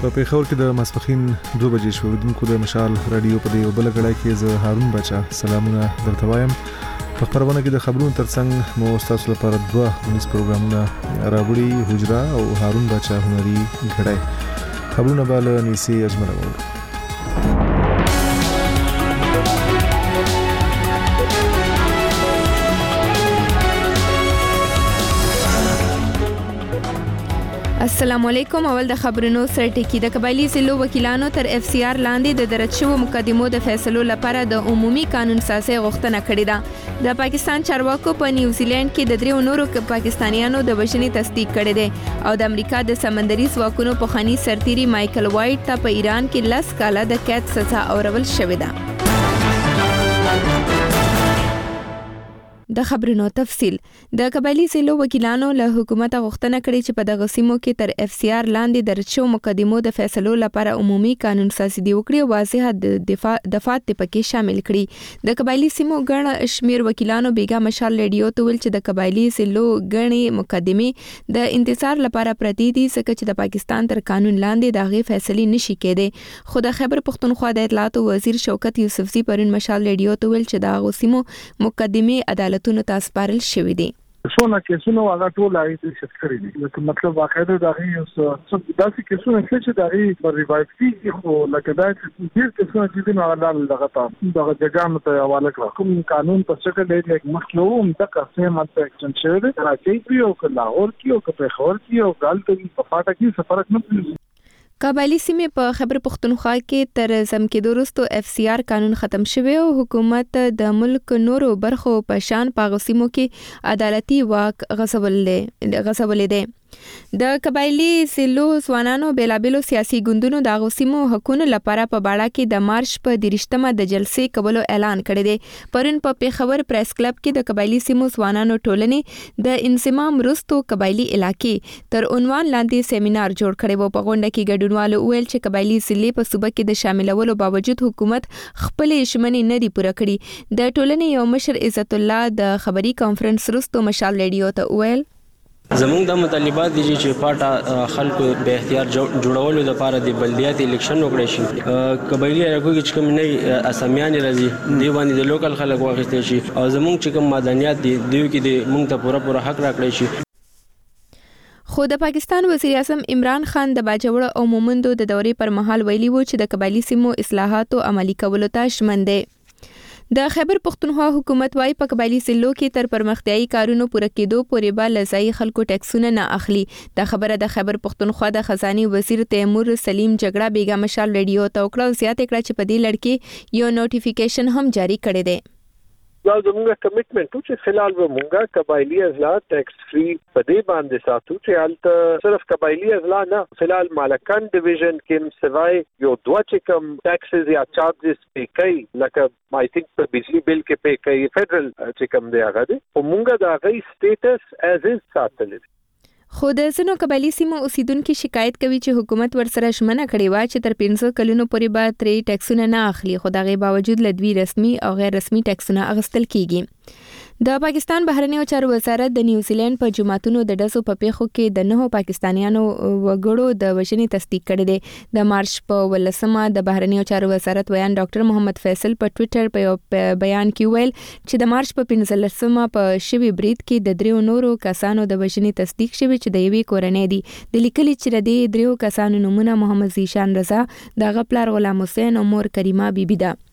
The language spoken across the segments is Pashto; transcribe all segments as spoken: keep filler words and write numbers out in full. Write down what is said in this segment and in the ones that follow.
په پیښور کې د ماسپښین دوه بجې شوې ودونکو د مشال رادیو په دې بل غړای کې زه هارون بچا سلامونه درته وایم. په خبرونه کې د خبرونو ترڅنګ مو تاسو لپاره دوه ونیس پروګرامونه راوړي، حجرا او هارون بچا هنري غړای. خبرونه به له نیسي اجمل وو. السلام علیکم. اول د خبرونو سره ټکی. د قبایلی ضلعو وکیلانو تر اف سی آر لاندې د درج شوو مقدمو د فیصلو لپاره د عمومي قانون سازي غوښتنه کړې ده. د پاکستان چارواکو په نیوزیلند کې د دریو نورو پاکستانیانو د وژنې تصدیق کړی دی او د امریکا د سمندري ځواکونو پخوانی سرتیري مایکل وایټ ته په ایران کې لس کاله د قید سزا اورول شوې ده. د خبرونو تفصیل. د قبایلی ضلعو وکیلانو له حکومت غوښتنه کړې چې په دغه سیمو کې تر اف سی آر لاندې درج شوو مقدمو د فیصلو لپاره عمومي قانون سازي وکړي او واضح د دفاع دفات پکې شامل کړي. د قبایلی سیمو ګڼ شمیر وکیلانو بیګا مشال رادیو ته ویل چې د قبایلی ضلعو ګڼې مقدمې د انتظار لپاره پرتی دي ځکه چې د پاکستان تر قانون لاندې دغه فیصلې نشي کېدای. خو د خیبر پختونخوا د اطلاعات وزیر شوکت یوسفزي پرون مشال رادیو ته ویل چې د سیمو مقدمې عدالت تونو تاسو پارل شوې دي. څونه کیسونه هغه ټول هغه د شکرې دي. لکه مطلب واقعا دا هي څه داسې کیسونه چې دا هي په ریوایو کې خو لکه دا چې ډیر کیسونه چې نه حلال دغه تاسو دغه جګړه ته حواله کړو. کوم قانون په شکل دی چې مخلوم د قسم ماته اکشن شوی دی راځي یو کله اور کیو په خور کیو ګال ته په فاټه کې سفرک نه پلی. قبایلی سیمې په خیبر پختونخوا کې تر زم کې وروسته اف سی آر قانون ختم شوی او حکومت د ملک نورو برخو په شان په غسیمو کې عدالتي واک غصبولې غصبولې دي. د قبایلی ضلعو ځوانانو بیلابیلو سیاسي ګوندونو د غسیمو حقوقو لپاره په باړه کې د مارچ په دریشتمه د جلسې کولو اعلان کړی دی. پرون په پیښور پریس کلب کې د قبایلی سیمو ځوانانو ټولنې د انضمام وروسته قبایلی علاقې تر عنوان لاندې سیمینار جوړ کړی و. په غونډه کې ګډونوالو ویل چې قبایلی ضلع په صوبه کې د شاملولو باوجود حکومت خپل ژمنې نه دي پوره کړې. د ټولنې یو مشر عزت الله د خبري کانفرنس وروسته مشال رادیو ته ویل زموږ د مطالبات دي چې پاټه خلکو به اختیار جوړولو لپاره د بلدیاتي الیکشن وکړي شي. قبایلی علاقو کې کوم نه اسامیان راځي دی باندې د لوکل خلک واغستې شي او زموږ چې کوم مدنیات دي دیو کې د موږ ته پوره پوره حق راکړي شي. خو د پاکستان وزیر اعظم عمران خان د باجوړ او مومندو د دورې پر مهال ویلي وو چې د قبایلی سیمو اصلاحاتو عملي کولو ته ژمن دی. د خیبر پختونخوا حکومت وايي په قبایلی ضلعو کې تر پرمختیايي کارونو پوره کېدو پورې به لزای خلکو ټیکسونه نه اخلي. دا خبره د خیبر پختونخوا د خزاني وزیر تیمور سلیم جګړه بیګا مشال رادیو ته وکړه. زیات کړه چې په دې لړ کې یو نوټیفیکیشن هم جاری کړی دی. دا زموږه کمټمنټ چې فلال به مونږه قبایلی اضلاع ټیکس فری په دې باندې ساتو چې حالت صرف قبایلی اضلاع نه فلال مالکان ډیویژن کې سوای یو دوه چې کم ټیکسز یا چارجز پی کوي لکه مای تھنک په بجلی بل کې پی کوي فدرل چې کم دی هغه دی او مونږه دا غي سټیټس ایز از ساتل. خو د ځینو قبایلی سیمو اوسیدونکو شکایت کوي چې حکومت ورسره ژمنه کړې و چې تر پنځه کلونو پورې به ترې ټیکسونه نه اخلي، خو دغه باوجود لدوی رسمي او غیر رسمي ټیکسونه اخیستل کیږي. د پاکستان بهرنیو چارو وزارت د نیوزیلند په جماعتونو د ډزو په پیښو کې د نهو پاکستانیانو وګړو د وژنې تصدیق کړی دی. د مارچ په ولسمه د بهرنیو چارو وزارت ویان ډاکټر محمد فیصل په ټوئیټر په بیان کې ویل چې د مارچ په پنځلسمه په شوی برید کې د دریو نورو کسانو د وژنې تصدیق شوی چې د یوې کورنۍ دي. د لیکلي چې د دریو کسانو نومونه محمد زیشان رضا، د غپلار غلام حسین او مور کریمه بیبي ده.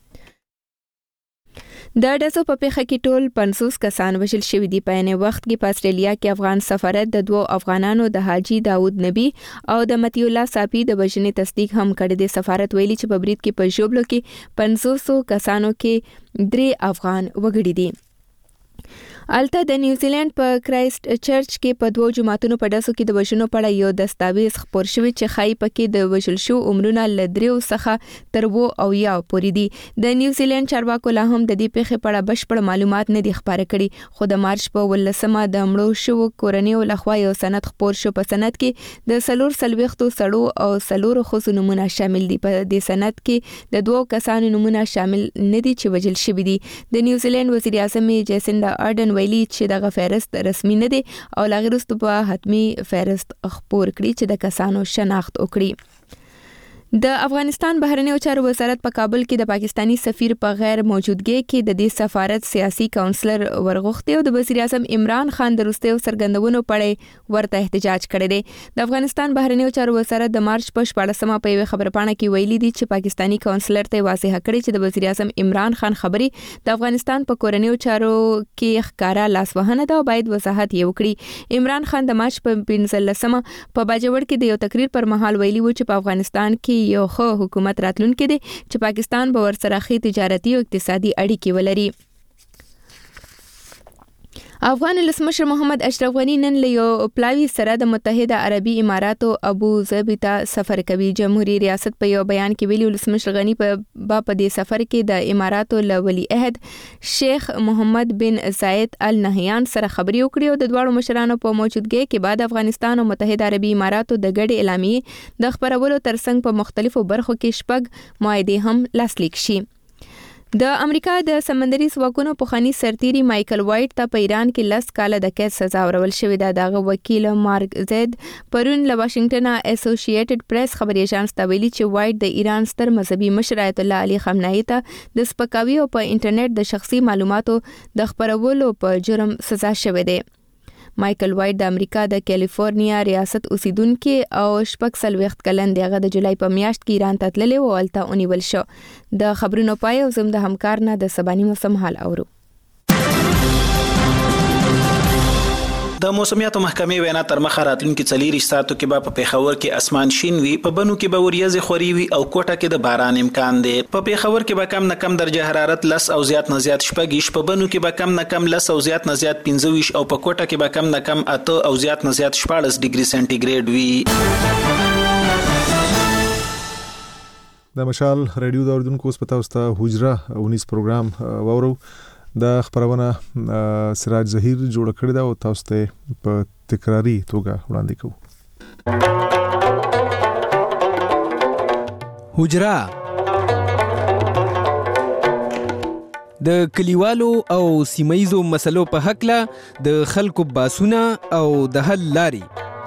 د ډزو په پیښه کې ټول پنځوس کسان وژل شوي دي. په عین وخت کې په استرالیا کې افغان سفارت د دوو افغانانو د حاجی داود نبی او د متی الله صافی د وژنې تصدیق هم کړی دی. سفارت ویلي چې په برید کې په ژوبلو کې پنځوس کسانو کې درې افغان وګړي دي. الته د نیوزیلند په کرایسټ چرچ کې په دوو جماعتونو په ډزو کې د وژنو په اړه یو دستاویز خپور شوی چې ښایي پکې د وژل شو عمرونه له دریو څخه تر اووه او یا پورې دي. د نیوزیلند چارواکو لا هم د دې پیښې په اړه بشپړ معلومات نه دي خپاره کړي، خو د مارچ په ولسمه د مړو شوو کورنیو لخوا یو سند خپور شو. په سند کې د څلور څلوېښتو سړو او څلورو ښځو نومونه شامل دي. په دې سند کې د دوو کسانو نومونه شامل نه دي چې وژل شوي دي. د نیوزیلند وزیر اعظم جیسنډا آرډن ویلي چې دغه فهرست رسمي نه دی او لا غیر وروسته به حتمی فهرست خپور کړي چې د کسانو شناخت وکړي. د افغانستان بهرنیو چارو وزارت په کابل کې د پاکستانی سفیر په غیر موجودګۍ کې د دې سفارت سیاسي کونسلر ورغوښتي او د وزیر اعظم عمران خان د وروستیو څرګندونو پړې ورته احتجاج کړی دی. د افغانستان بهرنیو چارو وزارت د مارچ په شپاړسمه په یوه خبرپاڼه کې ویلي دي چې پاکستانی کونسلر ته واضح کړی چې د وزیر اعظم عمران خان خبرې د افغانستان په کورنیو چارو کې ښکارا لاسوهنه ده او باید وضاحت یې وکړي. عمران خان د مارچ په پنځلسمه په باجوړ کې د یو تقریر پر مهال ویلي و چې په افغانستان کې یو خو حکومت راتلونکي دي چې پاکستان به ورسره خې تجارتي او اقتصادي اړیکې ولري. افغان ولسمشر محمد اشرف غنی نن له یو پلاوی سره د متحده عربي اماراتو ابو ظبي ته سفر کوي. جمهوریت ریاست په یو بیان کې ویلي ولسمشر غنی په با په دې سفر کې د اماراتو له ولی عہد شیخ محمد بن زاید ال نهیان سره خبرې وکړې او د دواړو مشرانو په موجودګۍ کې بعد افغانستان او متحده عربي اماراتو د ګډې اعلامیې د خبرولو ترڅنګ په مختلفو برخو کې شپږ معاهدې هم لاسلیک شي. د امریکا د سمندري ځواکونو پخوانی سرتیری مایکل وایټ ته په ایران کې لس کاله د قید سزا ورکول شوې ده. دغه وکیل مارک زید پرون له واشنگټن اسوسییټډ پریس خبري اژانس ته ویلي چې وایټ د ایران ستر مذهبي مشر آیت الله علي خامنه‌ای ته د سپکاوي او په انټرنیټ د شخصي معلوماتو د خبرولو په جرم سزا شوی دی. مایکل وایټ د امریکا د کیلیفورنیا ریاست اوسیدونکو او شپږ څلوېښت کلن دی. هغه د جولای په میاشت کې ایران ته تللی و او هلته ونیول شو. د خبرونو پای او زم د همکار نه د سباني موسم حال اورو. د موسمیاتو محکمې وینا تر مخه راتلونکي څلور ساعتو کې به په پیښور کې اسمان شین وي، په بنو کې به وریځې خوري وي او کوټه کې د باران امکان دی. په پیښور کې به کم نه کم درجه حرارت لس او زیات نه زیات شپږ، په بنو کې به کم نه کم لس او زیات نه زیات پنځه او په کوټه کې به کم نه کم اته او زیات نه زیات شپاړس ډیګري سنټیګریډ وي. د مشال رادیو د اردوونکو اوس پتا وسته حجره اونیس پروګرام وورو د خبرونه سراج ظهیر جوړ کړی دا او تاسو ته په تکراری توګه وړاندې کوو. حجره د کلیوالو او سیمایزو مسلو په حق له د خلکو باسونه او د حل لاري.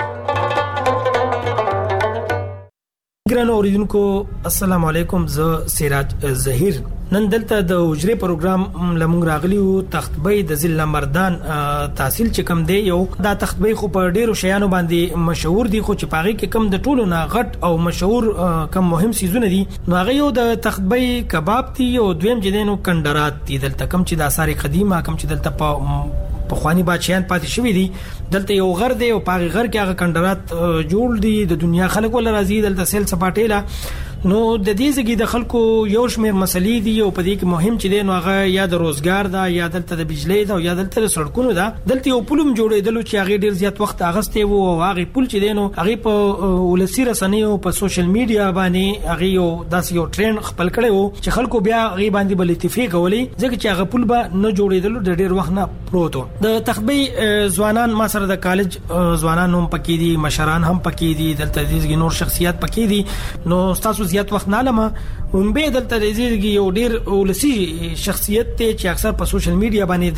ګرانو اوریدونکو السلام علیکم، زه سراج ظهیر. نن دلته د حجره پروګرام لمونږ راغلی وو. تختبې د ضلع مردان تحصیل چې کم دی، یو دا تختبې خو په ډیرو شیانو باندې مشهور دي، خو چې پاغي کې کم د ټولو نه غټ او مشهور کم مهم سيزونه دي. نو هغه یو د تختبې کباب دي او دویم جدينو کندرات دي. دلته کم چې د اثار قدیمه کم چې دلته په پخوانی بادشاہان پاتې شوی دي. دلته یو غر دی او پاغي غر کې هغه کندرات جوړ دي. د دنیا خلک ول راځي دلته سیل سپاټیلا. نو د دې زګي د خلکو یو شمېر مسلې دي او په دې کې مهم چې دی نو هغه یا د روزګار دا یا دلته د بجلی دا یا دلته د سړکونو دا. دلته یو پولم جوړېدل چې هغه ډیر زیات وخت اغسته وو او هغه پول چې دی نو هغه په ولسی رسنیو په سوشل میډیا باندې هغه یو داس یو ټرند خپل کړي وو چې خلکو بیا هغه باندې بل اتفاق کولې ځکه چې هغه پول به نه جوړېدل د ډیر وخت نه پروتو. د تخبې ځوانان ما سره د کالج ځوانان هم پکې دي، مشران هم پکې دي، دلته د نور شخصیت پکې دي. نو تاسو زیات وخت نه لمه اون به دلته د یو ډیر ولسی شخصیت ته چې اکثر په سوشل میډیا باندې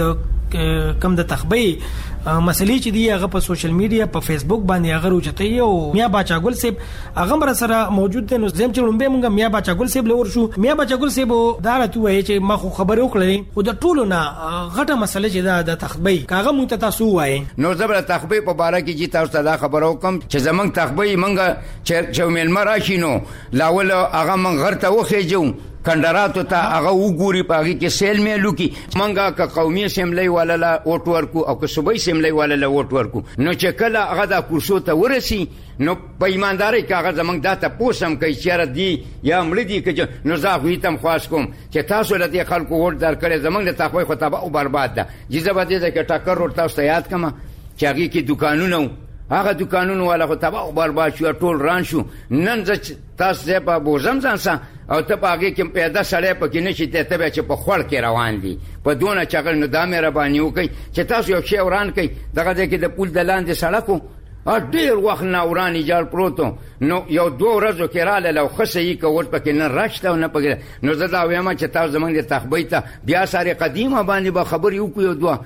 د کم د تخبې مسلې چې دی هغه په سوشل میډیا په فیسبوک باندې هغه روچته او میا باچا ګل سیب هغه مر سره موجود دی. نو زم چې لومبه مونږه میا باچا ګل سیب لور شو. میا باچا ګل سیب دا راته وایي چې ما خو خبرې وکړې او د ټولو نه غټه مسله چې د تخبې کاغه مونږ ته تاسو وایي. نو زبر تخبې په باره کې چې تاسو ته خبرو کوم چې زمنګ تخبې مونږه چې چومل مراشینو لاول هغه مونږ غرته وخېجو کندراتو ته هغه وګوري پاږي کې سیل مې لوکي منګه ک قومي سیملې ولاله اوټ ورکو او ک صوبې سیملې ولاله اوټ ورکو. نو چې کله هغه د کورسو ته ورسي نو په ایمانداري کې هغه زمنګ داته پوسم کوي چې را دي یا مړ دي کې نو زه خو تم خاص کوم چې تاسو له دې خلکو ور در کړې زمنګ د تخوي خو تبا او برباد ده. جزبه دې کې ټاکر ور تاسو یاد کما چې هغه کې دکانونه هغه دکانونو والا خو تبا او برباد شو ټول ران شو. نن ځ تاسو په بوزم ځان او ته پاګه کې پیدا سړی پکې نشي ته ته چې په خړ کې روان دي په دونه چغل نو د مهرباني وکي چې تاسو یو شی وران کړئ دغه کې د پول د لاندې سړکو ا ډیر وخت نه ورانی جال پروتو. نو یو دوه ورځو کې رااله لو خصې کوټ پکې نه راشته او نه پکې. نو زه دا وایم چې تاسو زمونږ د تخبې ته بیا ساري قدیمه باندې به خبرې وکړو دوه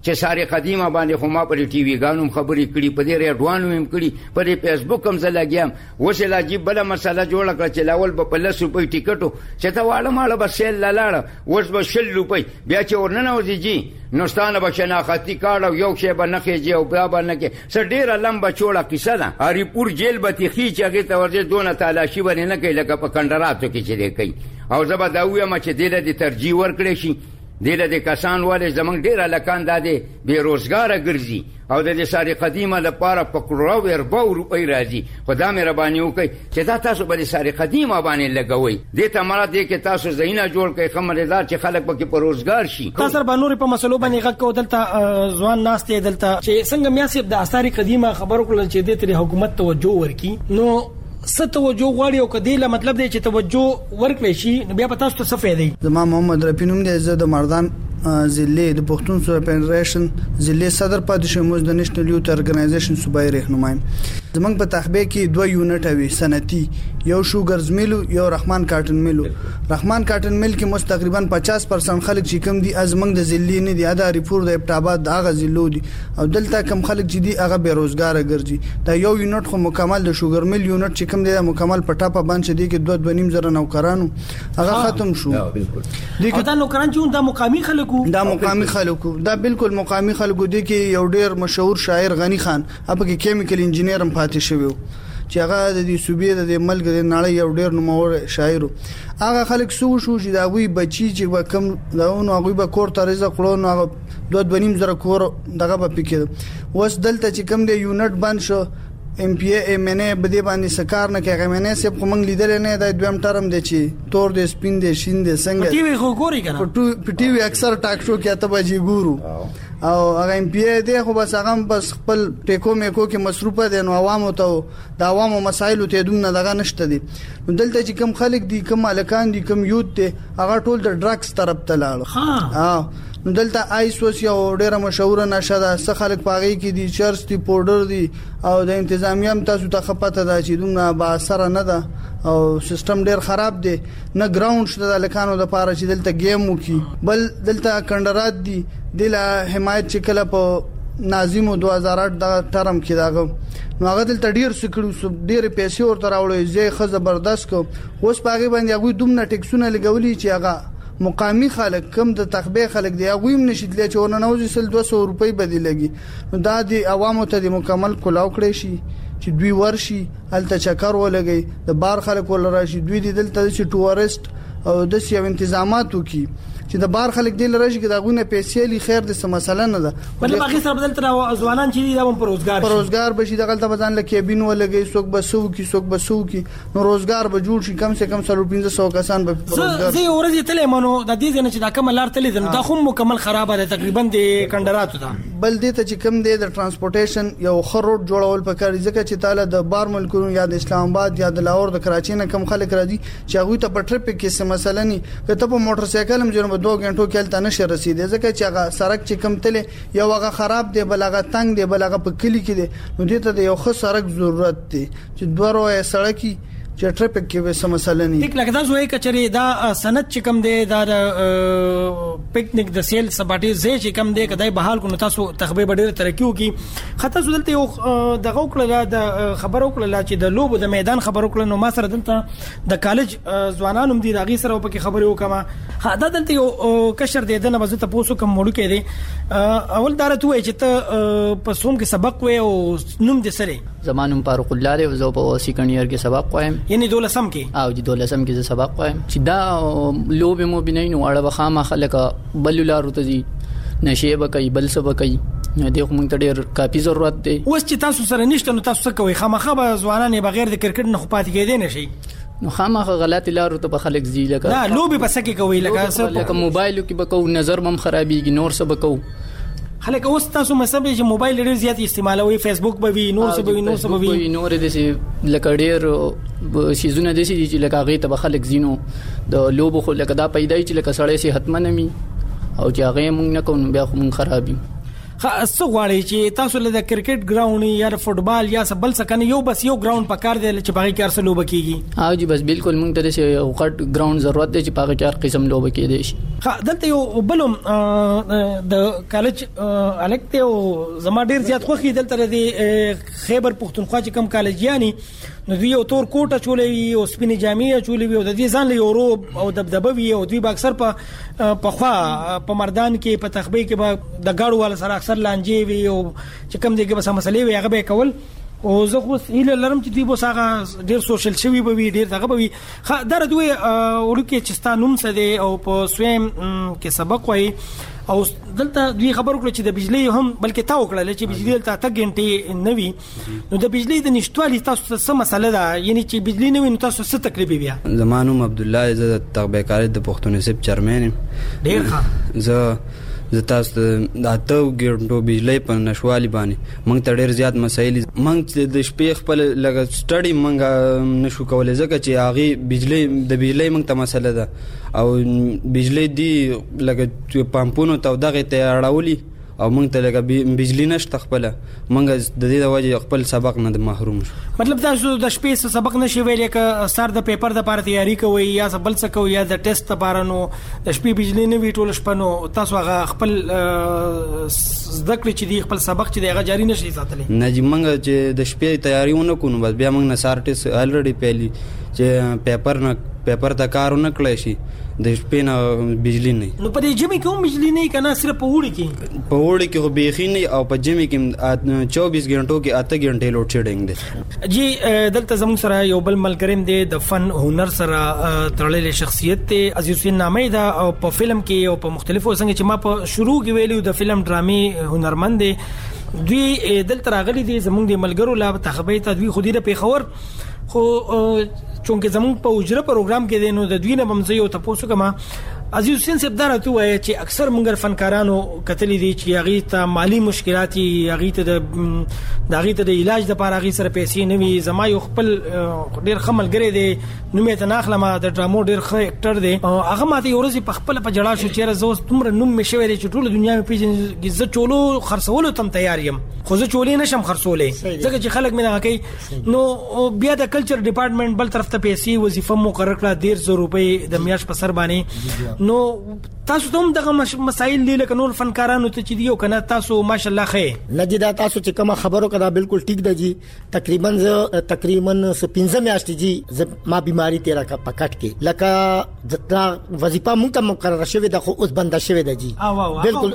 چې ساري قدیمه باندې خو ما پر ټي وي غانم خبرې کړي په دې ریډوانو هم کړي په دې فیسبوک هم زلاګیام وسه لا جیب بل مسله جوړ کړ چې لاول په لس روپۍ ټیکټو چې تا واړه ماړه بس سیل لاله اوس به شل روپۍ بیا چې ورننه وځي نو ستانه به شناختی کارت او یو شی به نه کېږي او بیا به نه کې څه ډېره لمبه چوړه کیسه ده هریپور جیل به تخي چې هغه ته ورځي دونه تالاشي باندې نه کوي لکه په کندراتو کې چې دی کوي او زه به دا وایم چې دې د ترجیح ورکړي شي دله د کسان والے زمنګ ډیر لکان داده بیروزګار ګرځي او د ساري قدیمه لپاره په کروڑو وربو روپۍ راځي خدای مهرباني وکړي چې دا تاسو به ساري قدیمه باندې لګوي دې ته مراد دې کې تاسو زینا جوړ کړئ خمردار چې خلک پکې په روزګار شي تاسو به نور په مسلو باندې غږ کو دلته ځوان ناس ته دلته چې څنګه میاسب د ساري قدیمه خبرو کول چې دې تر حکومت توجه ورکي نو ست توجه غواړي او کدی له مطلب دی چې توجه ورکړي شي بیا پتا ست څه فائدې زما محمد رفینوم دی زه د مردان ضلع د پښتون سوره فدریشن ضلع صدر پاتې شوم د نېشنل یوث ارګنایزیشن صوبایي رهنمایم زمنګ په تخبه کې دوه یونټ وي صنعتي یو شوګرز میل یو رحمان کاټن میل رحمان کاټن میل کې مست تقریبا پچاس پرسنټ خلک چې کم دي ازمنګ د ضلع نه دي ادا ریپورت د ابټاباد دغه ضلع دي او دلته کم خلک چې دي هغه بیروزګار ګرځي دا یو یونټ خو مکمل د شوګر میل یونټ چې کم دي مکمل پټا په باندې دي کې دوه دوه نیم زره نوکرانو هغه ختم شو بالکل دا نوکران چې دا مقامی خلک دا مقامی خلکو دا بالکل مقامی خلکو دي کې یو ډیر مشهور شاعر غنی خان اپ کې کیمیکل انجینیر هم پاتې شوی چې هغه د دې صوبې د ملک د نړۍ یو ډیر نومور شاعر هغه خلک سو شو چې دا وی بچی چې کم داونو هغه به کور ته رزق کړو نو دوه دوه نیم زره کور دغه په پکې وس دلته چې کم دی یونټ بند شو ام پی ای ام ان ای بده باندې سکار نه کوي ام ان ای سب کوم لیدل نه د دویم ټرم دی چې تور د سپین دی شین دی څنګه ټي وي خو ګوري کنه په ټي وي اکثر ټاک شو کې ته بجې ګورو او هغه ام پی ای دی خو بس هغه بس خپل ټیکو میکو کې مصروفه دي نو عوامو ته د عوامو مسایل ته دونه دغه نشته دي دلته چې کم خلک دي کم مالکان دي کم یوت دي هغه ټول د ډرګز طرف ته لاړ ها نو دلته آیس وس یو ډیره مشهور نشه ده څه خلک پاغي کې دي چرس دي پودر دي او د انتظامیه هم تاسو ته خپته ده چې دومره با اثر نه ده او سیستم ډیر خراب دی نه ګراوند شته د لکانو د پاره چې دلته گیم وکي بل دلته کندرات دي دله حمایت چې کله په ناظم دوه هزار آټ د ټرم کې داغه نو هغه دلته ډیر سکړو ډیر پیسې ورته راوړې زی خه زبردست کو اوس پاغي باندې هغه دومره ټیکسونه لګولي چې هغه مقامی خلک کم د تخبه خلک دی هغه هم نشیدل چې ورننوځي سل دوه سوه روپۍ بدلېږي نو دا د عوامو ته د مکمل کلاو کړی شي چې دوی ورشي الته چکر ولګي د بار خلک ول راشي دوی د دلته چې ټورست او د سیو انتظاماتو کی چې د بار خلک دی لري چې دا غونه پیسې لري خیر د څه مسله نه ده بل باقي سره بدل تر ځوانان چې دا په روزګار په روزګار بشي دغه ته ځان لکه بین ولګي څوک بسو کی څوک بسو کی نو روزګار به جوړ شي کم سے کم سل پنځه سوه کسان به روزګار زه ورځ تلې مانو د دې نه چې دا کوم لار تلې دا خو مکمل خراب ده تقریبا د کندراتو ده بل دې ته چې کم دی د ترانسپورټیشن یو خروټ جوړول پکاري ځکه چې تعالی د بار ملکونو یا د اسلام آباد یا د لاهور د کراچي نه کم خلک راځي چې هغه ته په ټریفیک کې څه مسله نه کته په موټر سایکل هم جوړ دوه غنټو کې نشه رسیدي ځکه چې هغه سړک چې کم تلې یو هغه خراب دی بل هغه تنگ دی بل هغه په کلی کې دی نو دې ته د یو ښه سړک ضرورت دی چې دوه روه سړکی چې ټریفیک کې به سم مسله نه ټیک لګدا زوې کچري دا سند چې کم دی دا پکنیک د سیل سباټي زې چې کم دی کدای بحال کو تاسو تخبه ډېر ترقیو کی خطه سولته یو دغه کړه د خبرو کړه چې د لوب د میدان خبرو کړه نو ما سره دلته د کالج ځوانانو دي راغي سره په کې خبرو وکما دا دلته یو کشر دی دنه وزته پوسو کم مړو کې دی اول دارته وای چې ته په سوم کې سبق وې او نوم دې سره زمانم فاروق الله دی زه په سیکنډ ایئر کې سبق وایم یعنی دولسم کې او د دولسم کې سبق وایم چې دا لوب مو بنین اړه بخامه خلک بل لارو ته دي نشي بکای بل څه بکای دغه موږ ته ډېر کافي ضرورت دی اوس چې تاسو سره نشته نو تاسو څه کوئ خامخا به ځوانان بغیر د کرکټ نه خپات کېدې نشي نو خامخا غلط لارو ته خلک زی لکه دا لوب بس کې کوي لکه لکه موبایل کې بکو نظر مم خرابېږي نور څه بکو خلک اوس تاسو مې چې موبایل ډېر زیات استعمالوي فیسبوک به وي نور څه به وي نور څه به وي نور د سي لکه ډېر سيزونه د سي چې لکه هغه ته خلک زینو د لوب خو لکه دا پیدای چې لکه سړی سي حتمنه می او چې هغه مونږ نه کوو بیا خو مونږ خرابي خاصه غواړي چې تاسو له کرکټ ګراوند یا فوټبال یا بل څه کنه یو بس یو ګراوند پکار دی چې باغی کار سره لوب کیږي ها جی بس بالکل مونږ ته یو غټ ګراوند ضرورت دی چې باغی کار قسم لوب کېږي دلته یو بلوم د کالج الکته او زما ډیر زیات خوخي دلته د خیبر پختونخوا چې کم کالجیانی نو دوی یو تور کوټه چولې او سپینې جامې چولې او د دې ځان له یوروب او دبدبه وی او دوی با اکثر په په خوا په مردان کې په تخبې کې به د گاړو ول سره اکثر لانجې وی او چې کم دي کې بس مسلې وی هغه به کول او زه خو هیله لرم چې دوی به هغه ډیر سوشل شوي به وي ډیر دغه به وي دا دوی ورکه چې ستا نوم څه دی او په سویم کې سبق وایي او دلته دوی خبر وکړه چې د بجلی هم بلکې تا وکړه چې بجلی دلته اته غنټې نه وي نو د بجلی د نشټوالي تاسو څه مسله ده یعنی چې بجلی نه وي نو تاسو څه تکلیف بیا زمانوم عبد الله عزت تغبه کاری د پښتون سپ چیرمن ډیر ښه زه زه تاسو د اته غنټو بجلی په نشوالي باندې مونږ ته ډیر زیات مسایل مونږ د شپې خپل لګ سټډي مونږ نشو کولای ځکه چې هغه بجلی د بجلی مونږ ته مسله ده او بجلی دی لګ پمپونو ته دغه ته اړولي او مونږ ته لګ بجلی نشته خپل مونږ د دې د وجه خپل سبق نه محروم شو مطلب تاسو د شپې سبق نشي ویلې ک سر د پیپر د لپاره تیاری کوي یا بل څه کوي یا د ټیسټ لپاره نو د شپې بجلی نه وی ټول شپه نو تاسو هغه خپل ذکر چې دی خپل سبق چې دی هغه جاری نشي ساتلی نه جی مونږ چې د شپې تیاری ونه کوو بس بیا مونږ نه سار ټیسټ الریډي پیلی چې پیپر نه پیپر ته کار نه کړی شي د شپې نه بجلی نه نو په دې جمی کوم بجلی نه کنه صرف په وړي کې په وړي کې خو بيخي نه او په جمی کې چوبیس غنټو کې اته غنټې لوډ شیډینګ دی جی دلته زموږ سره یو بل ملګریم دی د فن هنر سره تړلې شخصیت دی عزیز حسین نامې دا او په فلم کې او په مختلفو څنګه چې ما په شروع کې ویلو د فلم ډرامي هنرمند دی دوی دلته راغلي دي زموږ د ملګرو لا تخبې ته دوی خودي په خبر خو چونکه زموږ په اجره پروګرام کې دینو د دوی نه بمځي او تاسو کما عزیز حسین صاحب دا راته وایي چې اکثر موږ فنکارانو کتلې دي چې هغه ته مالی مشکلات هغه ته د هغه ته د علاج لپاره هغه سره پیسې نه وي زما یو خپل ډیر خمل ګری دي نو مې ته ناخلمه د ډرامو ډیر ښه اکټر دی هغه ماته یو ورځ په خپل په جړا شو چې زه تمره نوم مې شوی چې ټول دنیا مې پیژنې زه چولو خرڅولو تم تیار یم خو زه چولې نشم خرڅولې ځکه چې خلک مې نه کوي نو بیا د کلچر ډپارټمنټ بل طرف ته پیسې وظیفه مقرر کړه ډیر زر روپۍ د میاش په سر باندې نو تاسو ته هم دغه مسایل دي لکه نور فنکارانو ته چې دی او کنه تاسو ماشاءالله خې نه جدا تاسو چې کوم خبرو کړه بالکل ټیک ده جی تقریبا تقریبا پنځه میاشتې جی ما بیماری تیرا کا پکټ کې لکه جتنا وظیفه مونږ ته مقرره شوی ده خو اوس بند شوی ده جی بالکل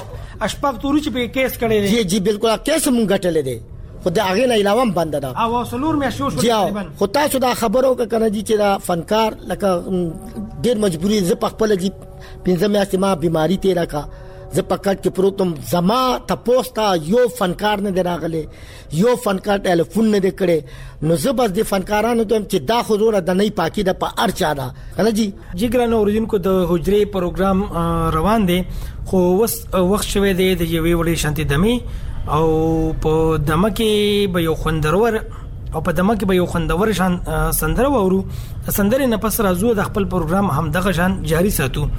اشفاق توري چې په کیس کړي جی جی بالکل کیس مونږ غټلې ده خو دا هغه نه علاوه بند ده او سلور مې شو شو تقریبا خو تاسو دا خبرو کنه جی چې دا فنکار لکه ډیر مجبوری ز په خپل جی پنځه میاشتې ما بیماری تیرا کا ز پکټ کې پروتم زما تپوستا یو فنکار نه دراغله یو فنکار ټلیفون نه دکړي نو زه بس د فنکارانو ته چې دا حضور د نه پاکي د په ارچا دا کنه جی جګرانو اوریجن کو د حجرې پروګرام روان دي خو وس وخت شوه دی د یوې وړې شانتي دمي او په دمه کې به یو خوندرور او په دمه کې به یو خوندور شان سندره وورو سندره نه پس راځو د خپل پروګرام هم دغه شان جاری ساتو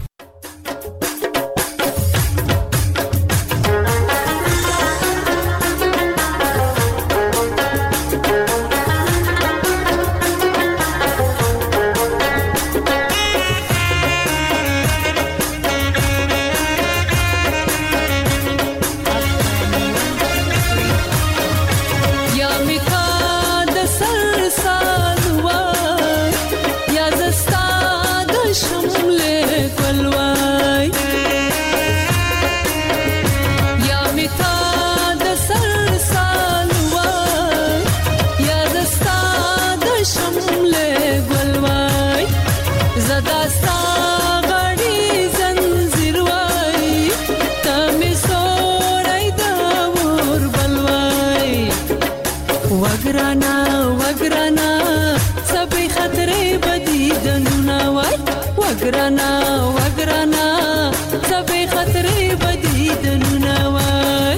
وګرانا وګرانا سبې خطرې بدې دنونه وای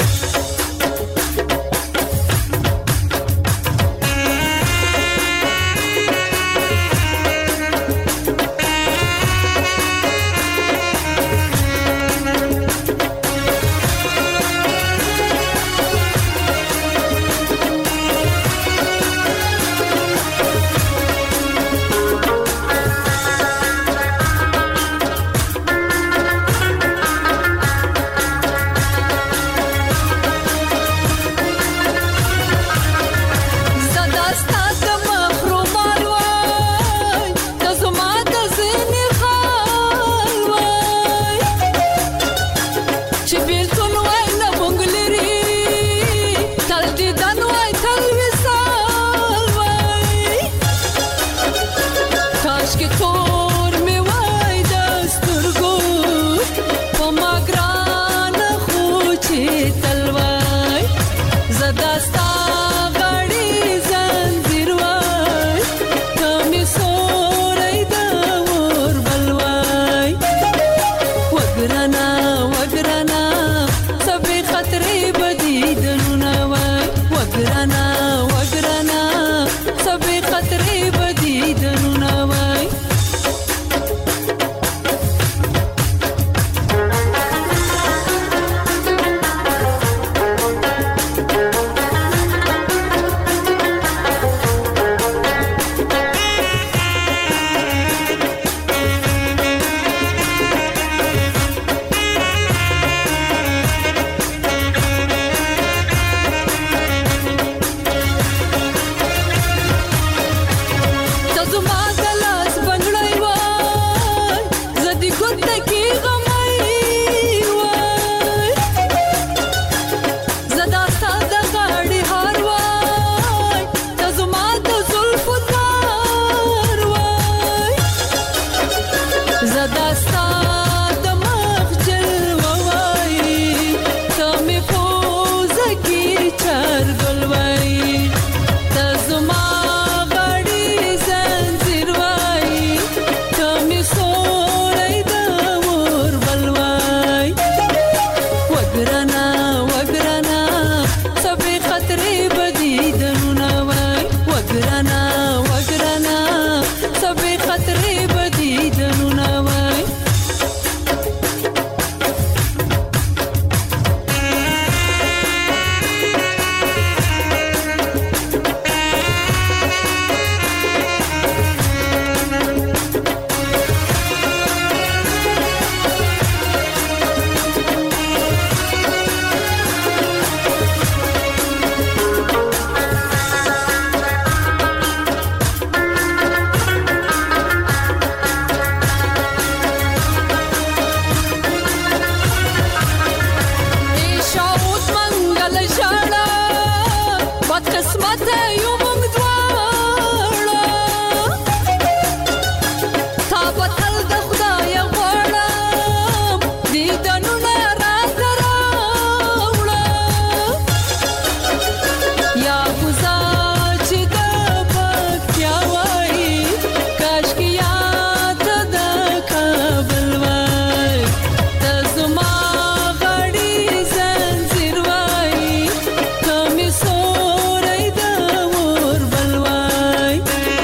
چې بیلتون وای نه مونږ لري تل دیدن وای تل وصال وای کاشکې تور مې وای د سترګو په ما ګرانه خو چې تل وای زه دا ستا غاړې زنځیر وای ته مې سوری د اور بل وای وګرانه وګرانه سبې خطرې بدې دنونه وای وګرانه وګرانه سبې خطرې بدې دنونه وای ته زما د لاس بنګړی وای زه دې ګوته کې غمی وای زه دا ستا د غاړې هار وای ته زما د زلفو تار وای زه دا ستا د مخ جلوه وای ته مې پوزه کې چرګل وای ته زما غاړې زنځیر وای ته مې سوری د اور بل وای وګرانه وګرانه سبې خطرې بدې دنونه وای وګرانه وګرانه سبې خطرې بدې دنونه وای شاوت منګل ژړا بد قسمت یو موږ دواړه تا به تل د خدای غواړم دیدنونه راته راوړه یا غوزا چې د پکتیا وای کاشکې یاد د کابل وای ته زما غاړې زنځیر وای ته مې سوری د اور بل وای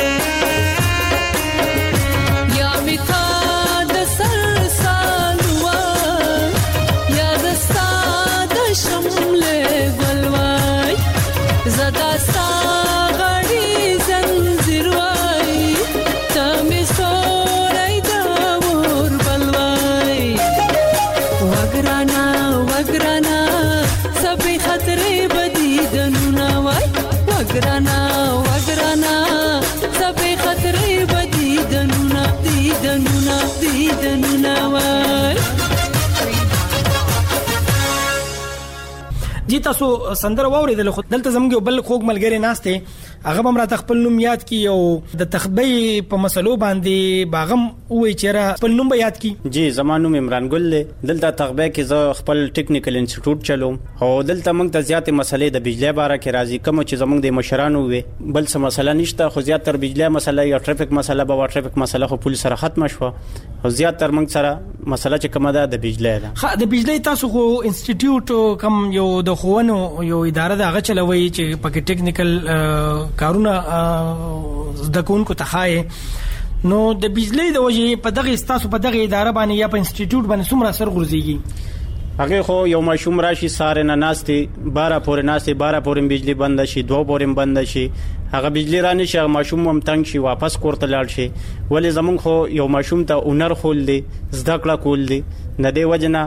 یا مې تا د سر سالو وای یا د ستا د شملې ګل وای زه دا ستا غاړې زنځیر وای ته مې سوری د اور بل وای وګرانه وګرانه سبې خطرې بدې دنونه وای وګرانه وګرانه سبې خطرې بدې دنونه دې دنونه دې دنونه وای جی تاسو سندره واوریدل خو دلته زموږ بل خوګ ملګری ناشته هغه هم را خپل نوم یاد کی او د تخبی په مسلو باندې باغم وې چیرې خپل نوم یاد کی جی زمانو عمران ګل دلته تخبی کې زه خپل ټیکنیکل انسټیټیوټ چلوم او دلته موږ ته زیات مسلې د بجلی باره کې راځي کوم چې زموږ د مشرانو وي بل څه مسله نشته خو زیات تر بجلی مسله یا ټریفیک مسله به ټریفیک مسله خو پولیس سره ختم شو او زیات تر موږ سره مسله چې کومه ده د بجلی ده خا د بجلی تاسو خو انسټیټیوټ کم یو د خوونو یو اداره د هغه چلوي چې پکې ټیکنیکل کارونه د کوونکو تخای نو د بجلی د وجې په دغه تاسو په دغه اداره باندې یا په انسټیټیوټ باندې څومره سر غورځيږي هغه خو یو ماشوم راشي ساره نه ناشتي بارہ پورې ناشتي بارہ پورې بجلی بند شي دوه پورې بند شي هغه بجلی رانه شي ماشوم هم تنگ شي واپس کوړه لاړ شي ولې زمون خو یو ماشوم ته اونر خول دي زده کړه کول دي نه دی وجنه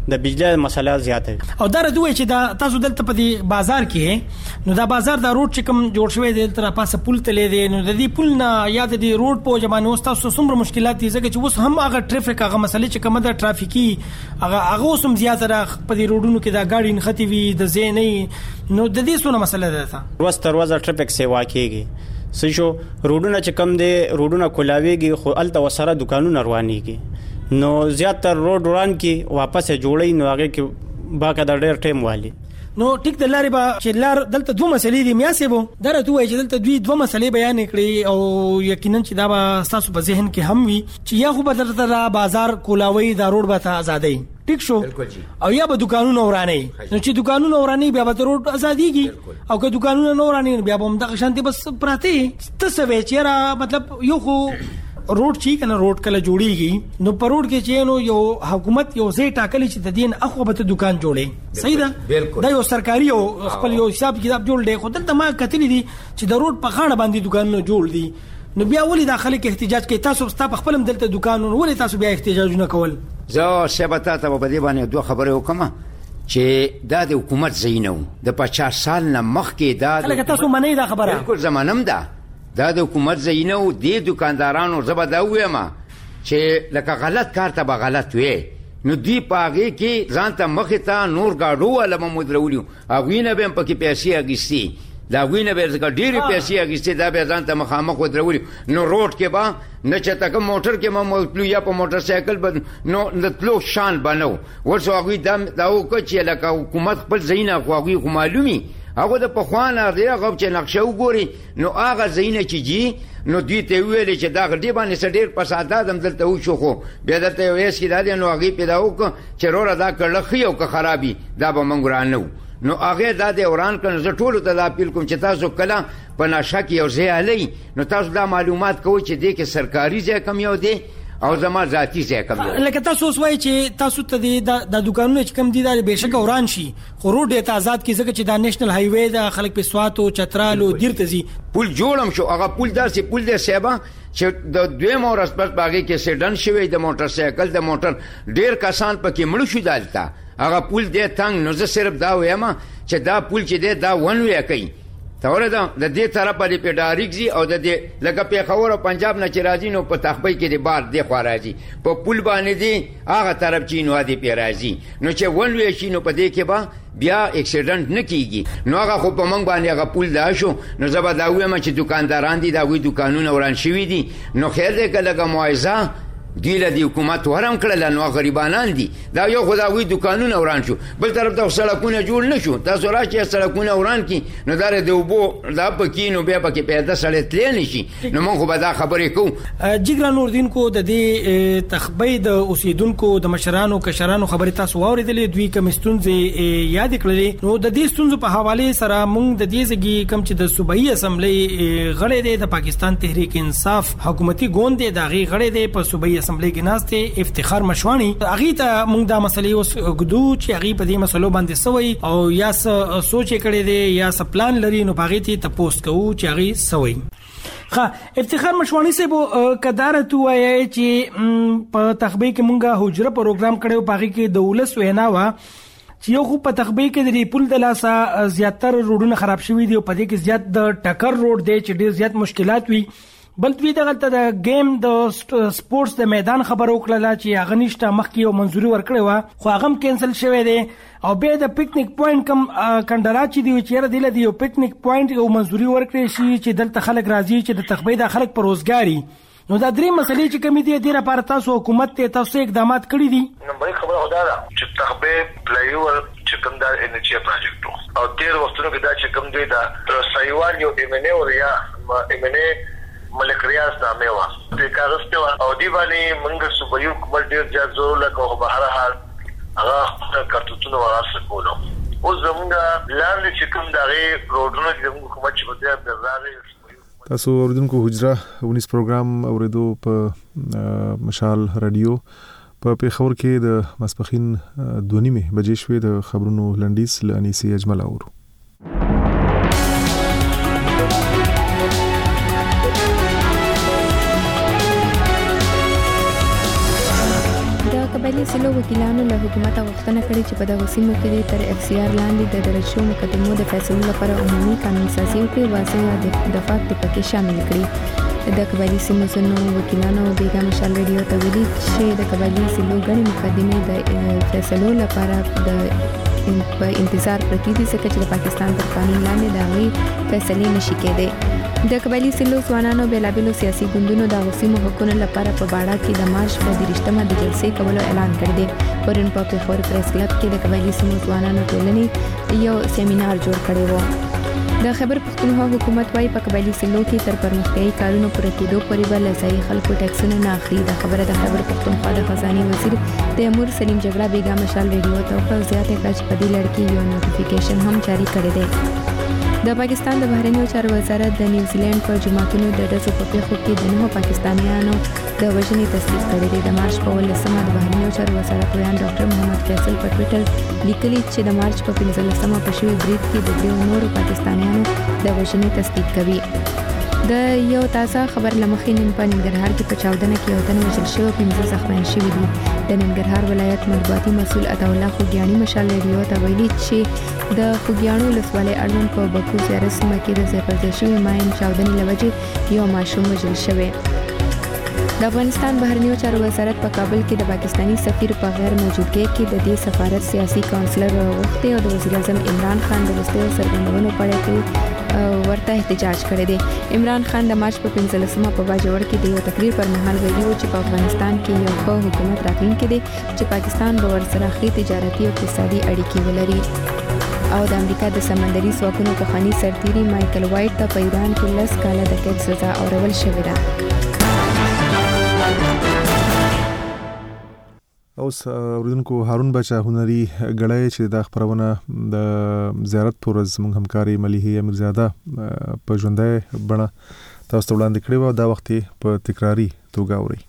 د بجلی مسله زیاته او دا دوی چې دا تاسو دلته په دې بازار کې نو دا بازار دا روډ چې کوم جوړ شوی دی تر پاسه پل تلې دی نو د دې پل نه یا د دې روډ په جمانه اوس تاسو څومره مشکلات دي ځکه چې اوس هم هغه ټریفیک هغه مسلې چې کومه د ټرافیکي هغه هغه اوس هم زیاته را په دې روډونو کې دا ګاډي نختی وي د زینې نو د دې څونه مسله ده ورځ تر ورځ ټریفیک سیوا کیږي سشو روډونه چې کم دي روډونه کولاويږي خو الته وسره دکانونه روانيږي نو زیاتره روډ وران کې واپس جوړي نو هغه کې باقاعده ډېر ټیم والی نو ټیک د لارې با چې لار دلته دوه مسلې دي میاسبو درته وایي چې دلته دوی دوه مسلې بیان کړي او یقینا چې دا به تاسو په ذهن کې هم وي چې یا خو به درته بازار کولاوي دا روډ به ته آزادي ټیک شو او یا به دکانونه وراني نو چې دکانونه وراني بیا به روډ آزاديږي او که دکانونه نه وراني بیا به هم د شانتي بس پراته ته سوي چې را مطلب یو خو روډ چی کنه روډ کله جوړیږي نو پر روډ کې چې نو یو حکومت یو ځای ټاکلی چې د دین اخو به دکان جوړي صحیح ده دا یو سرکاري او خپل یو حساب کتاب جوړ دی خو دلته ما کتلی دي چې د روډ په غاړه باندې دکانونه جوړ دي نو بیا ولې داخله کې احتجاج کوي تاسو ستا په خپل دلته دکانونه ولې تاسو بیا احتجاجونه کول زه شبته ته په دې باندې دوه خبرې وکم چې دا د حکومت زینو د پچاس سال نه مخکې دا لکه تاسو منئ دا خبره بالکل زمانم ده دا د حکومت زینو د دکاندارانو زبدا وایم چې لکه غلط کار ته به غلط وي نو دی پاغي کې ځان ته مخه ته نور گاډو ولا مدرولیو اغه نه به پکې پیسې اگستی دا وینه به ځکه ډېری پیسې اگستی دا به ځان ته مخامخ ودرولیو نو روډ کې با نه چې تک موټر کې مو تلو یا په موټر سایکل بد نو نتلو شان بنو ورسو هغه دا دا وکړي لکه حکومت خپل زینه خو هغه معلومي هغه د پخوانه دی هغه چې نقشه وګوري نو هغه زینه چې جی نو دوی ته ویل چې دا غډي باندې سډیر فسادات هم دلته وشو خو بیا دلته وېس کې دا دی نو هغه پیدا وک چې روړه دا کړل خيو که خرابي دا به مونږ رانو نو هغه دا د اوران کنه زه ټول ته دا اپیل کوم چې تاسو کله په نشه کې یو ځای علي نو تاسو دا معلومات کوئ چې دې کې سرکاري ځای کم یو دی او زما ذاتی ځای کم دی لکه تاسو وایي چې تاسو ته د دکانونو چې کم دي دا بهشکه اوران شي خو روډ ته آزاد کی ځکه چې دا نېشنل های وې دا خلک په سواتو چترالو دیرته زی پل جوړم شو هغه پل داسې پل دی سیبا چې د دوی مورس پر باغې کې سیډن شوی د موټر سایکل د موټر ډیر کسان پکې مړ شو دالتا هغه پل دی تنگ نو زه صرف دا وایم چې دا پل چې دی دا ون وی کوي تاوره دا د دې طرفه دی په ډاریکزي او د دې لکه په خور او پنجاب نه چې راځي نو په تخبې کې دی بار دی خو راځي په پل باندې دی هغه طرف چې نو دی په راځي نو چې ون وی شي نو په دې کې با بیا اکسیډنټ نه کیږي نو هغه خو په منګ باندې هغه پل دا شو نو زبر دا وایم چې دکانداران دي دا وی دکانونه وران شوی دي نو خیر دې کله موعظه دی له حکومت ورم کړل نو غریبانان دي دا یو خداوی دکانونه وران شو بل طرف ته سړکونه جوړ نشو تاسو راشي سړکونه وران کی نو دار د وبو دا پکې نو بیا پکې پیدا سړی تل نشي نو موږ به دا خبرې کوو جګران نوردین کو د دې تخبې د اوسیدونکو د مشرانو کشرانو خبرې تاسو اوریدلې دوی کوم ستونزې یاد کړلې نو د دې ستونزو په حواله سره موږ د دې ځګي کم چې د صوبایي اسمبلی غړې د پاکستان تحریک انصاف حکومتي ګوند د غي غړې د په صوبایي اسمبلی کې ناشته افتخار مشوانی اغه ته موږ دا مسلې اوس غدو چې اغه په دې مسلو باندې سوي او یا سوچ کړي دي یا س پلان لري نو باغې ته تاسو کوو چې اغه سوي ښه افتخار مشوانی سه کدارت وایي چې په تخبې کې مونږه حجره پروګرام کړو باغې کې دولس وینا وا چې یو خو په تخبې کې د پل د لاسه زیاتره روډونه خراب شوي دي او په دې کې زیات د ټکر روډ دی چې ډیر زیات مشکلات وي بل دوی دغه د گیم د سپورتس د میدان خبر وکړه چې هغه نشته مخکې یو منځوري ورکړی و خو هغه کینسل شوی دی او به د پکنیک پوینټ کم کندرا چې دی چې دی له یو پکنیک پوینټ یو منځوري ورکړي شي چې دلته خلک راځي چې د تخبې د خلک پر روزګاری نو دا درې مسلې چې کمی دي د لپاره تاسو حکومت ته تاسو اقدامات کړی دي نو به خبره خدا ده چې تخبې پلایور چې کوم دا انرژي پروجیکټ او تیر وختونو کې دا چې کوم دی دا رسایوال یو ایمنه او یا ایمنه ملک ریاض نامه وا د کاغذ په او دی باندې موږ صوبایو کومل ډیر ځای زور لکه په هر حال هغه کارتونو وراسه کولو او زمونږ لاندې چې کوم دغه روډونو چې موږ حکومت چې بده درځي تاسو اوریدونکو حجره ونیس پروګرام اوریدو په مشال رادیو په پیښور کې د مسپخین دوه نیمه بجې شوې د خبرونو لنډیس لانیسي اجمل اورو قبایلی سلو وکیلانو له حکومت غوښتنه کړې چې په دغه سیمو کې تر اف سی آر لاندې د درجو مقدمو د فیصلو لپاره عمومي قانون سازي وکړي، واضح دفعات پکې شامل کړي. د قبایلی سیمو سنو وکیلانو بیګا مشال ریډیو ته ویلي چې د قبایلی سیمو غړي مقدمه د فیصلو لپاره د په انتظار پرتی دي ځکه چې د پاکستان تر قانون لاندې د هغې فیصلې نشي کېدای. د قبایلی سیمو ځوانانو بیلابېلو سیاسي ګوندونو د سیمو حقوقو لپاره په باړه کې د مارچ په دریشتمه د جلسې کولو اعلان کړی دی. پرون په پیښور پریس کلب کې د قبایلی سیمو ځوانانو ټولنې یو سیمینار جوړ کړی و. د خیبر پښتونخوا حکومت وايي په قبایلی سیمو کې تر پرمختیايي کارونو پوره کېدو پورې به له ځایي خلکو ټیکسونه نه اخلي. د خبره د خیبر پښتونخوا د خزانه وزیر تیمور سلیم جګړه بیګا مشال ریډیو ته په زیاته کچ په دې لړ کې یو نوټیفیکیشن هم جاری کړی دی. د پاکستان د بهرنیو چارو وزارت د نیوزیلند په جماعتونو د ډزو په پیښو کې د نهو پاکستانیانو د وژنې تصدیق کړی دی. د مارچ په ولسمه د بهرنیو چارو وزارت ویان ډاکټر محمد فیصل په ټوئیټر لیکلي چې د مارچ په پنځلسمه په شوی برید کې د دریو نورو پاکستانیانو د وژنې تصدیق کوي. د یو تازه خبر لمخې نن په ننګرهار کې په چاودنه کې یو تن وژل شوی، پنځه زخمیان شوي دي. د ننګرهار ولایت مطبوعاتي مسؤل عطاالله خوږیاڼي مشال ریډیو ته ویلي چې د خوږیاڼو ولسوالۍ اړوند په بکو زیارت سیمه کې د ځای پر ځای شوي ماین چاودنې له وجې یو ماشوم وژل شوی. د افغانستان بهرنیو چارو وزارت په کابل کې د پاکستانی سفیر په غیر موجودګۍ کې د دې سفارت سیاسي کونسلر غوښتي او د وزیر اعظم عمران خان د وروستیو څرګندونو په اړه کې ورته احتجاج کړی دی. عمران خان د مارچ په پنځلسمه په باجوړ کې د یو تقریر پر مهال ویلي و چې په افغانستان کې یو ښه حکومت راتلونکی دی چې پاکستان به ورسره ښې تجارتي او اقتصادي اړیکې ولري. او د امریکا د سمندري ځواکونو پخوانی سرتیري مایکل وایټ ته په ایران کې لس کاله د قید سزا اورول شوې ده. اوس اوریدونکو هارون بچا هنري غړای چې د خبرونه د زیارت پر ورځ موږ همکاري مليحه امیرزاده په ژوندۍ بڼه تاسو ته وړاندې کړې و. دا وخت په تکراری توګه اوري.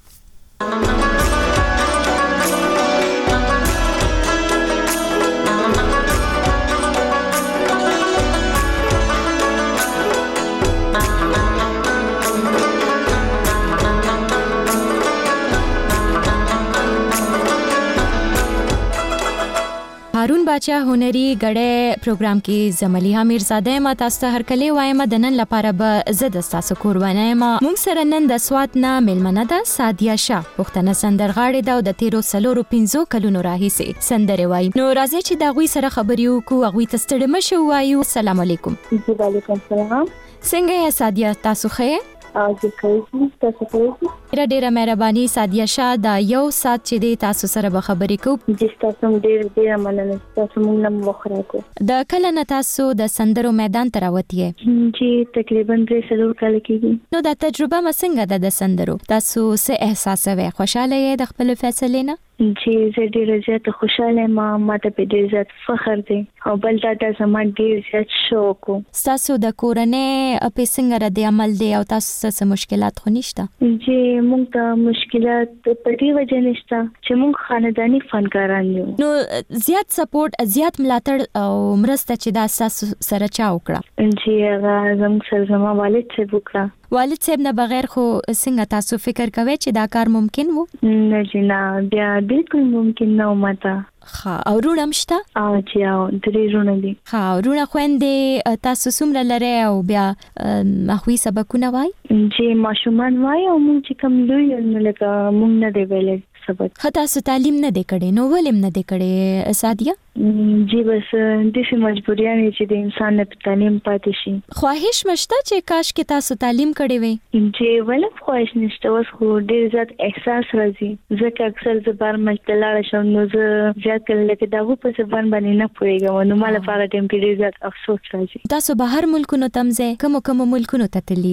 هارون باچا هنري غړې پروګرام کې زملیه امیرزاده ما تاسو ته هر کله وایم د نن لپاره به زه د تاسو قربانه ما موږ سره نن د سوات نه ملمنه ده سادیا شاه پښتنه سندرغاړې ده او د تیرو سلورو پنځو کلونو راهیسې سندره وایي. نو راځي چې دا غوي سره خبرې وکړو، غوي ته ستړي مشو وایو. السلام علیکم. وعلیکم السلام. څنګه یې سادیا؟ تاسو ښه؟ اځه کوي تاسو کوي. ډېر ډېر مهرباني سادیا شاه. دا یو سات چې تاسو سره به خبرې کوو. د تاسو ډېر ډېر مننه. تاسو موږ نن وخره کو. د کله نه تاسو د سندرو میدان ته راوتی یې؟ چې تقریبا درې څلور کال کېږي. نو دا تجربه مسنګه ده د سندرو؟ تاسو څه احساس وې؟ خوشاله یې د خپل فیصلې نه؟ چې زه ډېر زیات خوشاله ما ماته په ډېر زیات فخر دی او بل دا د زما ډېر زیات شوق. تاسو د کورنۍ په څنګه رد عمل دی او تاسو څه مشکلات خو نشته؟ چې موږ ته مشکلات په دې وجه نشته چې موږ خاندانی فنکاران یو. نو زیات سپورټ، زیات ملاتړ او مرسته چې دا تاسو سره چا وکړه؟ چې هغه زموږ سره زما والد څه وکړه. والد صاحب نه بغیر خو څنګه تاسو فکر کوئ چې دا کار ممکن وو؟ نه جنا بیا بالکل ممکن نه وماته. ها او رونه مشته؟ او چې او درې رونه دي. ها رونه خويندې تاسو څومره لري او بیا مخوي سبقونه وای؟ چې ماشومان وای او موږ چې کوم لوی نه لکه موږ نه دی ویلې سبق. خطا سو تعلیم نه دی کړي نو ولیم نه دی کړي سادیا؟ جی بس د څه مجبوریان چې د انسان په تعلیم پاتې شي. خواهش مشته چې کاش کې تاسو تعلیم کړي وي؟ چې ولې خواهش نشته، اوس خو ډېر زیات احساس راځي ځکه اکثر زبر مشتلاړ شم نو زه زیات کله کې داغه په زبان باندې نه پوهیږم نو مال په ټیم کې ډېر زیات افسوس راځي. تاسو بهر ملکونو تمځه کوم کوم ملکونو ته تللی؟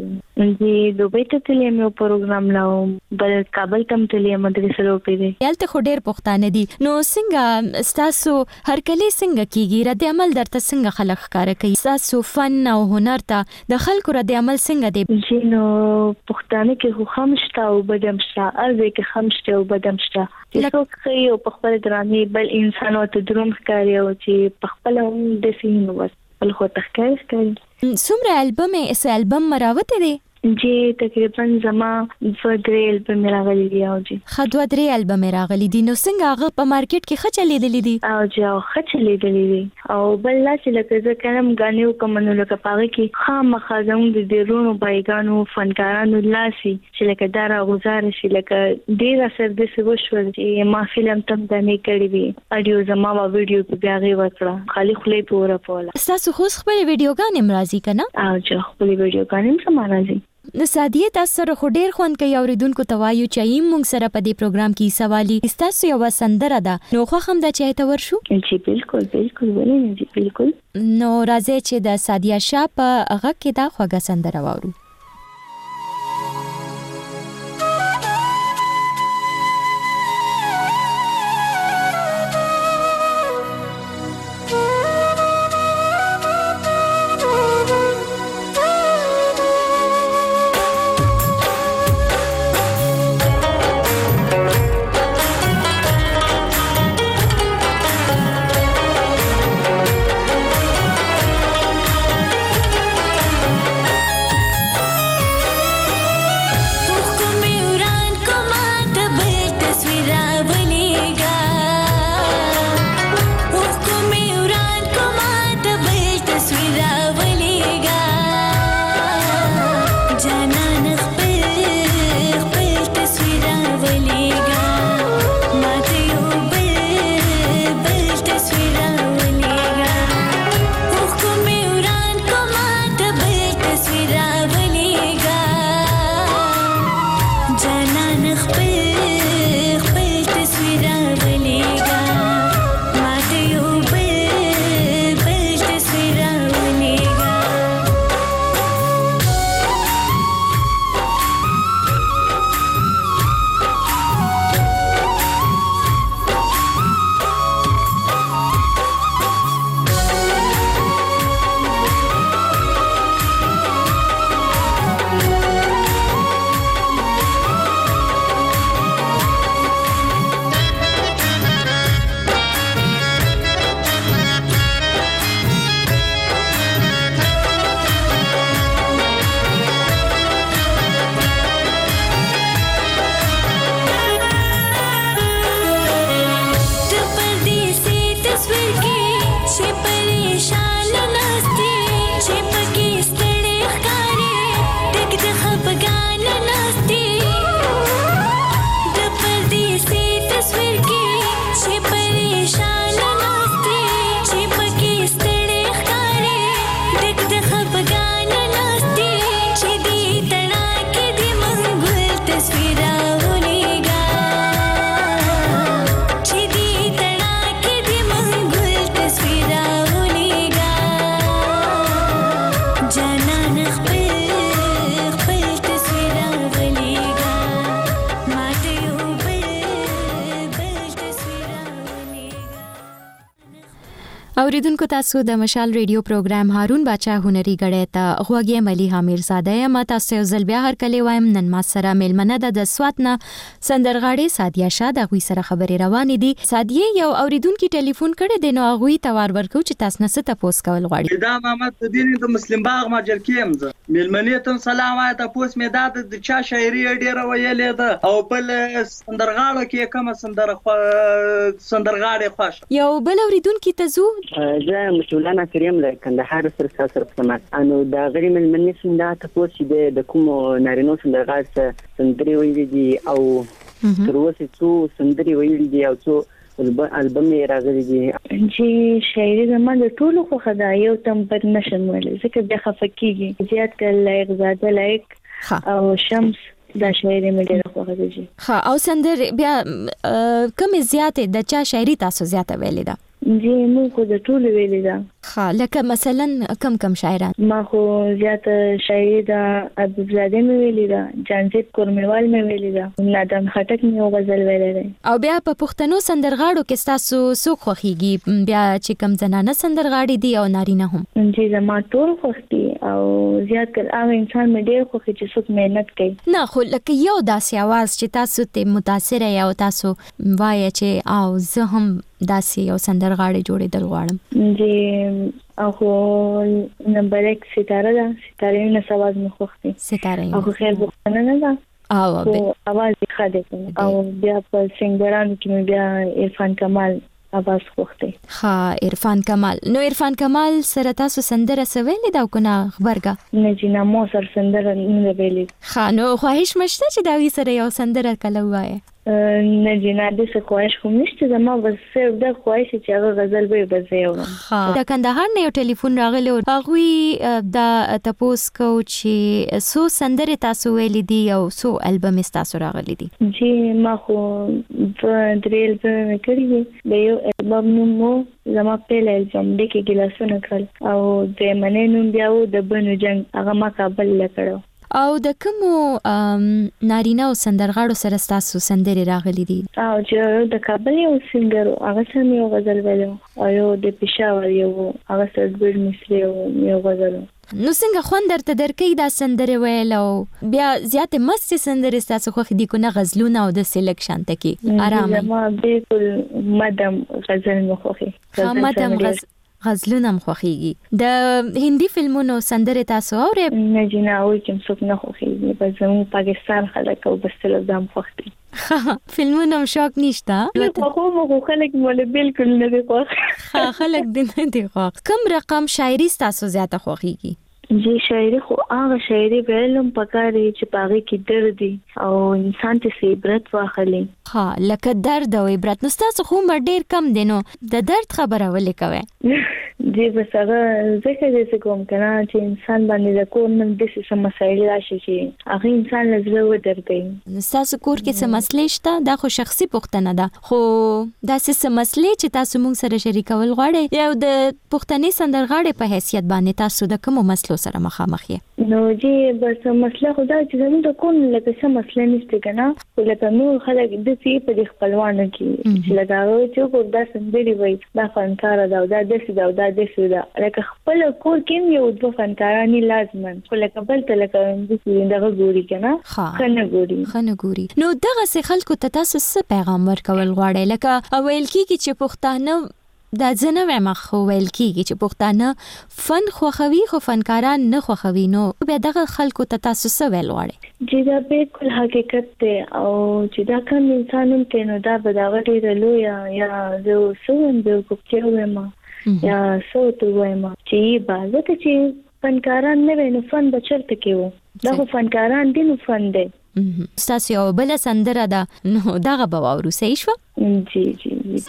چې دوبۍ ته تللی مې پروګرام لاو بل کابل تم تللی مدرسې روپې دي. یالته خو ډېر پښتانه دي نو څنګه تاسو هر کله څنګه کیږي رد عمل درته څنګه خلک ښکار کوي؟ تاسو فن او هنر ته د خلکو رد عمل څنګه دی؟ چې نو پښتانه کې خو خامشته او بدمشته ارزه کې خامشته او بدمشته لکه خو یو په خپل ګرامي بل انسان او ته دروم ښکاري او چې په خپل هم د سینو وس بل خو تخکار ښکاري. څومره البم یې اس البم مراوته دی؟ جی تقریبا زما فدري البم راغلي دی او جی خدوا درې البم راغلي دي نو څنګه هغه په مارکیټ کې خچلې دي دي او جی او خچلې دي او بل لا چې لکه ځکه کلم غانیو کومنو لکه پاره کې خامخا زموږ د ډیرونو بایګانو فنکارانو لاسي چې لکه دارا غزار شي لکه ډیر اثر د څه وشول چې ما فلم تم د نه کړی وی اډیو زما وا ویډیو په بیاغي وکړه خالي خلې پورا پولا تاسو خو خپل ویډیوګان مرضی کنه او جی خپل ویډیوګان هم سمارازي نو سادیه تاسو سره خو ډیر خوند کوي اوریدونکو توایو چې مونږ سره په دې پروګرام کې سوالي تاسو یو سندره ده نو خو هم دا چې ته ورشو جی بالکل بالکل ولې جی بالکل نو راځي چې د سادیه شاه په هغه کې دا خوږه سندره وورو اوریدونکو تاسو د مشال ریډیو پروګرام هارون باچا هنري غړې ته غوږی ملي حامیر زاده ما تاسو زل بیا هر کله وایم نن ما سره ملمنه د سواتنه سندرغاړي سادیه شاه د غوي سره خبري روان دي سادیه یو اوریدونکو ټلیفون کړي د نو غوي توار ورکو چې تاسو نه ست پوس کول غواړي دا محمد دین د مسلم باغ ماجر کېم زه ملمنه ته سلام آیا تاسو مې دا د چا شاعري ډیره ویلې ده او بل سندرغاړو کې کوم سندر سندرغاړي خوښ یو بل اوریدونکو ته زو زه مسولانه کریم له کندهار سره سره سمات انو دا غری ملمنه سنده تاسو چې د کوم نارینو سندرغاړي سندري ویلي دي او تر اوسه څو سندري ویلي دي او څو البم یې راغلي دي چې شاعري زموږ د ټولو خو خدای یو تم پر نشم ولې ځکه بیا خفقيږي زیات کله لایق زاده لایق او شمس دا شاعري مې ډېر خوښه دي ها او سندر بیا کوم زیاته د چا شاعري تاسو زیاته ویلې ده جی مو خو د ټول ویلې ده ها لکه مثلا کم کم شاعران ما خو زیات شاعري ده عبدالزاده مې ویلې ده جانزیب کورمیوال مې ویلې ده نادم خټک مې غزل ویلې ده او بیا په پښتنو سندرغاړو کې تاسو څوک خوښيږي بیا چې کم زنانه سندرغاړي دي او نارینه هم جی زما ټول خوښ دي او زیات کړ هغه انسان مې ډېر خوښ چې څوک مهنت کوي. نه خو لکه یو داسې आवाज چې تاسو ته متاثر یا تاسو وایي چې او زه هم داسې یو سندرغاړی جوړېدل غواړم. جی او نمبر یک ستاره ده، ستاره نه سواز مې خوښ دي. ستاره او خیر بخښنه نه ده او اواز یې ښه دی او بیا په سنگرانو کې مې بیا عرفان کمال اواز خوښ دی. ها عرفان کمال. نو عرفان کمال سره تاسو سندره سویلې دا کنه خبرګه؟ نه جی نه مو سره سندره نه ویلې. ها نو خواهش مشته چې دا وی سره یو سندره کله وایي؟ نه جی نه د څه خواهش کوم نشته، زما بس صرف د خواهش چې هغه غزل به بزیو. ها د کندهار نه یو ټلیفون راغلی او هغه دا تپوس کو چې سو سندره تاسو ویلې دي او سو البم تاسو راغلی دي؟ جی ما خو د دریل په کړی دی یو البم نومو زما په البم د کې ګلاسونه کړل او د منې نوم بیا و د بنو جنگ هغه ما کابل لکړو. او د کومو نارینه او سندرغاړو سره تاسو سندري راغلي دي؟ او چې د کابل یو سنگر هغه سره یو غزل ویلو او یو د پېښور یو هغه سره د مصری یو غزل. نو څنګه خوند درته درکې دا سندره ویل او بیا زیات مست سندره تاسو خو خدي کو نه غزلونه او د سلیکشن تکي آرام؟ ما بالکل مدام غزل مخوخي. ها مدام غزل غزلونه مخوخيږي. د هندي فلمونو سندره تاسو اورئ؟ نه جنا او کوم څوک نه خوخيږي، بس زموږ پاکستان خلک او بس له دام خوختي. فلمونو شوق نشته؟ خو مو خلک مول بالکل نه دي خوښ. ها خلک دې نه دي خوښ. کوم رقم شاعري تاسو زیاته خوخيږي؟ جی شاعري خو هغه شاعري ویلم پکاري چې پاغي کې درد دي او انسان ته سي عبرت واخلي. ها لکه درد او عبرت. نو تاسو خو مر ډیر کم دي نو د درد خبره ولې کوي؟ جی بس هغه ځکه چې کوم کنه چې انسان باندې د کور نن د څه مسایل راشي چې هغه انسان لزله و درځي. تاسو کور کې څه مسلې شته؟ دا خو شخصي پوښتنه ده، خو دا څه مسلې چې تاسو مونږ سره شریکول غواړئ یو د پښتني سندرغاړي په حیثیت باندې تاسو د کوم مسلو سره مخامخ یې؟ نو جی بس مسله خدا چې زموږ د کور لکه څه مسله نشته کنه، لکه نور خلک د سی په خپلوانو کې چې لګاوي چې کور دا سندري وای دا فنکار دا دا د سی دا د سی دا لکه خپل کور کې یو د فنکارانی لازمن خو لکه بل ته لکه د سی دغه ګوري کنه خنه ګوري خنه ګوري. نو دغه سه خلکو ته تاسو څه پیغام ورکول غواړئ؟ لکه اول کې چې پښتانه دا ځنه ومه خو ویل کیږي چې پښتانه فن خوخوي خو فنکاران نه خوخوي، نو به دغه خلکو ته تاسو څه ویل غواړئ؟ چې دا بالکل حقیقت دی او چې دا کوم انسانم کې نو دا به دا غټي له یا یا زه سوم د کوپچو ومه یا سوت ومه چې بازه چې فنکاران نه ویني فن بچرته کېو دا خو فنکاران دي نو فن دی. تاسو یو بل سندره ده نو دغه به واورو صحیح شو؟ جی جی جی.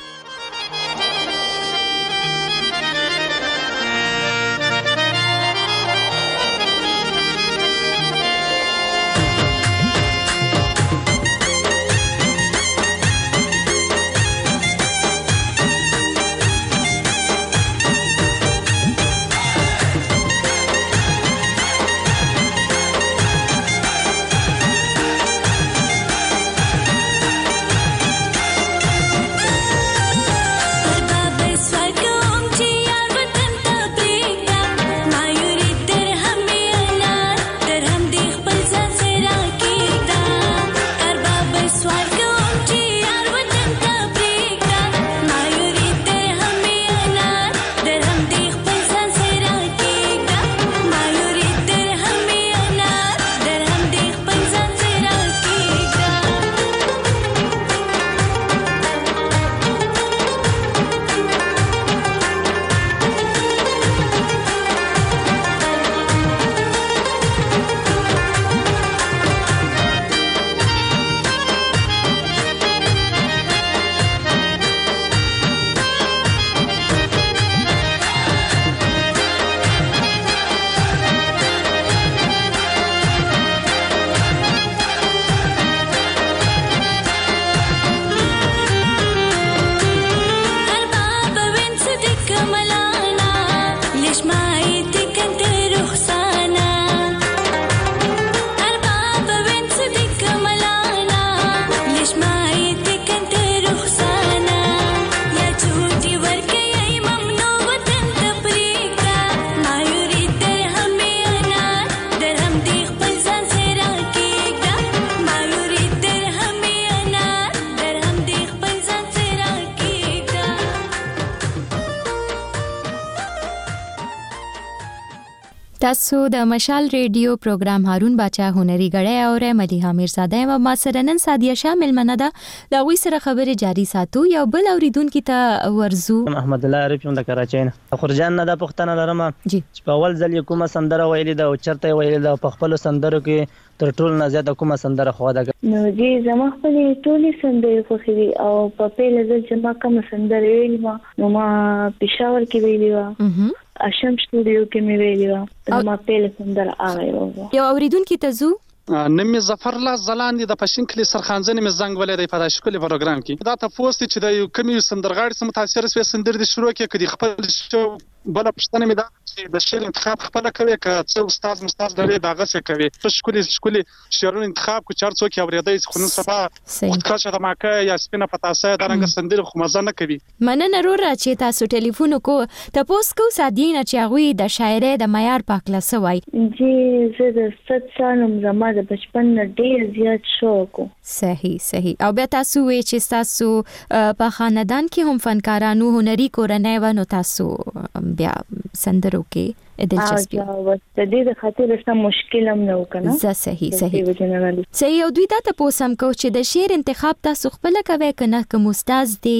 تاسو د مشال ریډیو پروګرام هارون باچا هنري غړې او مليحه میرزاده او ما سره نن سادیه شامل منده دا وی سره خبره جاری ساتو یو بل اوریدونکو ته ورزو محمد الله عارف یم د کراچۍ نه خورجان نه د پښتنه لرم چې په اول ځل کومه سندره ویلې ده او چرته ویلې ده په خپل سندرو کې تر ټول نه زیاته کومه سندره خو ده نو جی زما خپل ټولې سندرې خوښې او په پیله ځل چې ما کومه سندره ویلې نو ما پېښور کې ویلې و اشم سټوډیو کې مې ویلې و ما پیله سندره هغه یو اوریدونکو ته زو نمې ظفر الله زلاندې د پښین کلی سرخانځنې مې زنګ ولې په داش کلی پروګرام کې دا تاسو چې د یو کمی سندرغاړي سم متاثر سوي سندر د شروع کې کدي خپل شو بل پښتنه مې دا چې د شعر انتخاب خپل کوي که څو استاد مستاد لري داغه څه کوي شکولي شکولي شعرونو انتخاب کو چار څوک اوریدای خو نن سبا وخت کاشه د ماکه یا سپینه پتاسه دا رنګ سندر خو مزه نه کوي مننه رورا چې تاسو ټلیفون کو تاسو کو سادینه چې هغه د شاعرۍ د معیار پاکله سوای جی زه د ست سالم زما د بچپن ډیر زیات شوق صحیح صحیح او بیا تاسو وی چې تاسو په خاندان کې هم فنکارانو هنري کورنۍ و نو تاسو بیا سندرو کې دلچسپي او د دې خاطر څه مشکل هم نه وکنه زه صحیح صحیح صحیح او دوی دا ته پوسم کو چې د شعر انتخاب تاسو خپل کوي کنه کوم استاد دی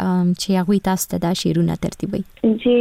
چې هغه تاسو ته دا شعرونه ترتیبوي جی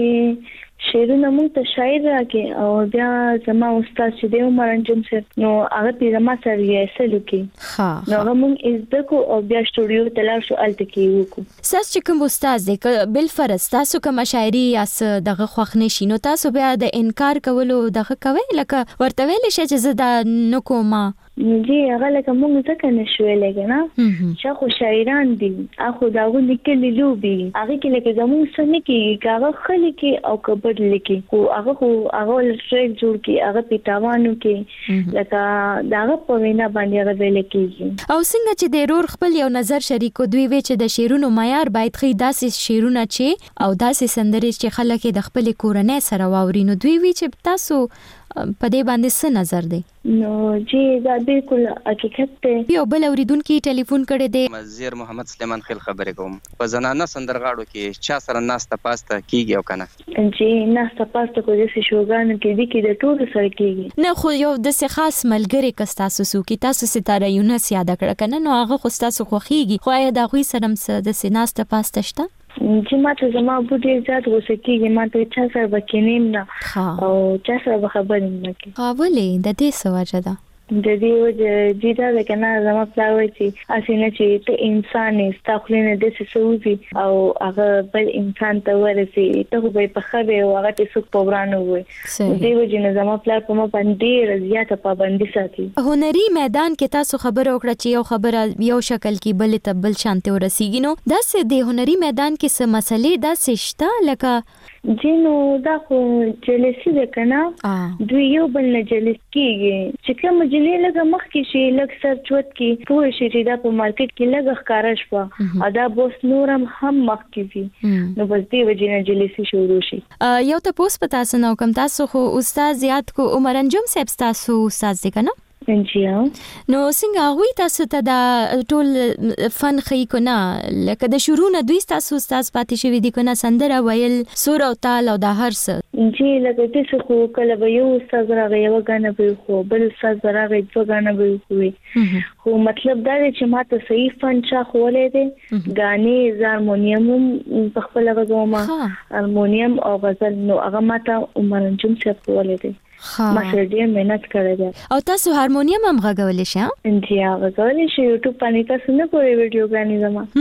شعرونه مونږ ته شاعر راکې او بیا زما استاد چې دی عمر انجم سر نو هغه په زما سره یې سلو کې ها نو موږ از دغه او بیا سټوډیو ته لاړ شو الته کې وکړو ساس چې کوم استاد دی بل فرض تاسو کوم شاعري اس دغه خوښ نشي نو تاسو بیا د انکار کولو دغه کوي لکه ورته ویل شي چې زه دا نکوم جی هغه لکه موږ ځکه نشوي لګنه چې خو شاعران دي اخو داغه لیکلي لوبي هغه کې لکه زموږ سن کې هغه خلک کې او کبد لیکي خو هغه خو هغه ټریک جوړ کی هغه پیټاوانو کې لکه داغه په وینا باندې هغه ویل کېږي او څنګه چې د رور خپل یو نظر شریکو دوی وی چې د شیرونو معیار باید خې داسې شیرونه چې او داسې سندرې چې خلک د خپل کورنۍ سره واورینو دوی وی چې تاسو په دې باندې څه نظر دی نو جی دا بالکل حقیقت دی یو بل اوریدونکو ټلیفون کړی دی مزیر محمد سلیمان خیل خبرې کوم په زنانه سندرغاړو کې چا سره ناسته پاسته کیږي او کنه جی ناسته پاسته کو دې شوګان کې دي کې د ټول سره کیږي نه خو یو د څه خاص ملګری کستا سوسو کې تاسو ستاره یونس یاد کړ کنه نو هغه خو تاسو خوخیږي خو یا د غوي سره د سیناسته پاسته شته چې ما ته زما بوډۍ زیات غوسه کېږي ما ته چا سره به کینیم نه او چا سره به خبرې نه کوي ولې د دې څه وجه ده د دې وجه جی دا ده کنه زما پلار وایي چې اسینه چې ته انسان یې ستا خولې نه داسې څه وځي او هغه بل انسان ته ورسي ته خو به یې پخه وې او هغه ته څوک په ورانه ووایي د دې وجې نه زما پلار په ما باندې ډېره زیاته پابندي ساتي هنري میدان کې تاسو خبره وکړه چې یو خبره یو شکل کې بل ته بل شانته ورسیږي نو داسې د هنري میدان کې څه مسلې داسې شته لکه جنو دا خو جلسی ده کنه دوی یو بل نه جلس کیږي چې کوم جلې لګه مخ کې شي لګ سر چوت کې پوه شي چې دا په مارکیټ کې لګ ښکارا شو ادا بوس نورم هم مخ کې وي نو بس دی وجنه جلسی شروع شي یو ته پوس پتا سنو کوم تاسو خو استاد زیات کو عمر انجم صاحب تاسو استاد دی کنه انجیو نو څنګه غوي تاسو ته دا ټول فن خې کو نه لکه د شروع نه دوی تاسو استاد پاتې شوی دي کنه سندره ویل سور او تال او د هر څه جی لکه تاسو خو کله به یو استاد راغی یو غانه به خو بل استاد راغی دوه غانه به خو خو مطلب دا دی چې ماته صحیح فن چا خولې دي غانې هارمونیم په خپل غوما هارمونیم او غزل نو هغه ماته عمر انجم څخه خولې دي ما سره ډېر مهنت کړې ده او تاسو هارمونیم هم غږولې شئ انتي هغه غږولې شئ یوټیوب باندې تاسو نه پوره ویډیو غانې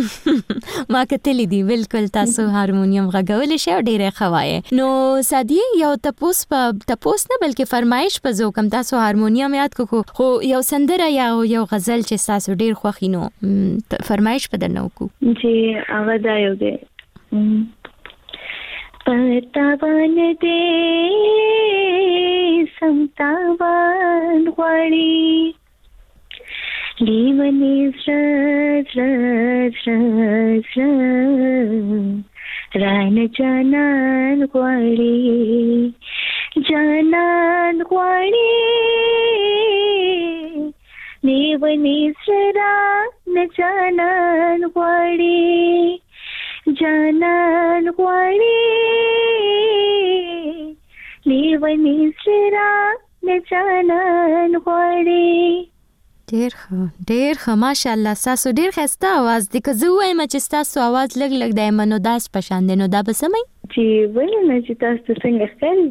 زما ما کتلې دي بالکل تاسو هارمونیم غږولې شئ ډېر خوایې نو سادیه یو تپوس په تپوس نه بلکې فرمایش په زو کم تاسو هارمونیم یاد کو خو یو سندره یا یو غزل چې تاسو ډېر خوښینو فرمایش په درنو کو جی هغه دا یو دی پتاوان دې سمتاوان غواړي لیونی زړه زړه زړه زړه رانه جانان غواړي جانان غواړي لیونی زړه رانه جانان غواړي جانان غواړي لیونی سرا نچانان غواړي. ډیر ښه ډیر ښه ماشاءالله تاسو ډیر ښایسته आवाज دی. که زه وایم چې تاسو आवाज لګ لګ د ایمنو داس په شان دی نو دا به سمای؟ چې ولې نه چې تاسو څنګه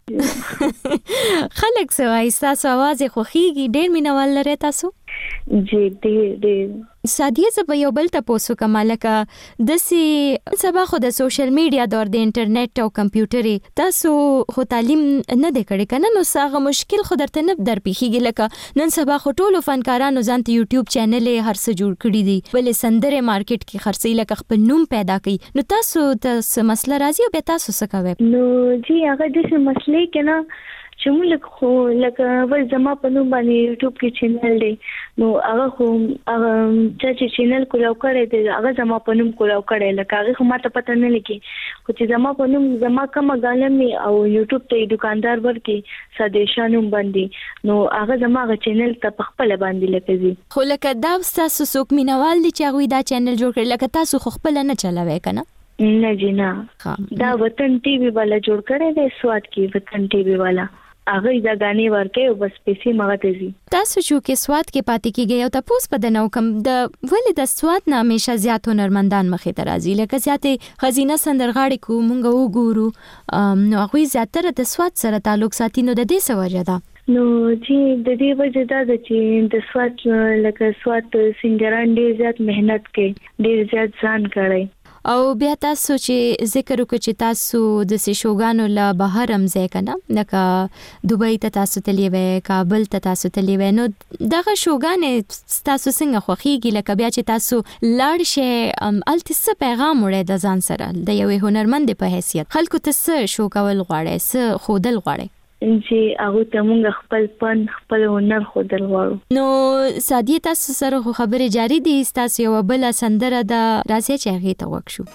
ښکاري خلک سوای تاسو आवाज خوخيږي ډیر مینوال لري تاسو. جی ډیر ډیر سادیه زه به یو بل تاسو کومالکه د سي سبا خو د سوشل میډیا دور د انټرنیټ او کمپیوټري تاسو خو تعلیم نه د کړي کنه نو ساغه مشکل خو درته نه در پیخیږي لکه نن سبا خو ټولو فنکارانو ځان ته یوټیوب چینل هر څه جوړ کړی دي ولې سندره مارکیټ کې خرڅي لکه خپل نوم پیدا کړي نو تاسو د مسله راځي او به تاسو څه کوي؟ نو جی هغه د مسلې کې نه چې موږ خو لکه ول زما په نوم باندې یوټیوب کې چینل دی نو هغه خو هغه چې چینل کولاو کړی دی هغه زما په نوم کولاو کړی لکه هغه خو ماته پته نه لګي خو چې زما په نوم زما کومه غالمي او یوټیوب ته دکاندار ورکی سادهشا نوم باندې نو هغه زما غ چینل ته په خپل باندې لکزي خو لکه دا تاسو څوک مینوال دي چې هغه دا چینل جوړ کړی لکه تاسو خو خپل نه چلوي کنه؟ نه جنا دا وطن ټي وي والا جوړ کړی دی سواد کې وطن ټي وي والا هغه دا غاني ورکه او بس پیسې مغه تزي تاسو چې کې سواد کې پاتې کیږي او تاسو په دنو کم د ولې د سواد نه همیشه زیات هنرمندان مخې ته راځي لکه زیاتې خزینه سندرغاړي کو مونږ وګورو نو هغه زیاتره د سواد سره تعلق ساتي نو د دې سوجه ده نو چې د دې وجه دا چې د سواد لکه سواد سنگران ډیر زیات مهنت کوي ډیر زیات ځان کوي او بیا تاسو چې ذکر وکړو چې تاسو د شوګانو لا بهر هم ځای کنه لکه دوبۍ ته تاسو تللی وې کابل ته تاسو تللی وې نو دغه شوګانې تاسو څنګه خوخيږي لکه بیا چې تاسو لاړ شئ التس پیغام وړي د ځان سره د یو هنرمند په حیثیت خلکو ته څه شو کول غواړي څه خودل غواړي چې هغه ته مونږ خپل فن خپل هنر خودل غواړو نو سادیه تاسو سره خبرې جاری دي تاسو یو بل سندره د راځي چې هغه ته وښو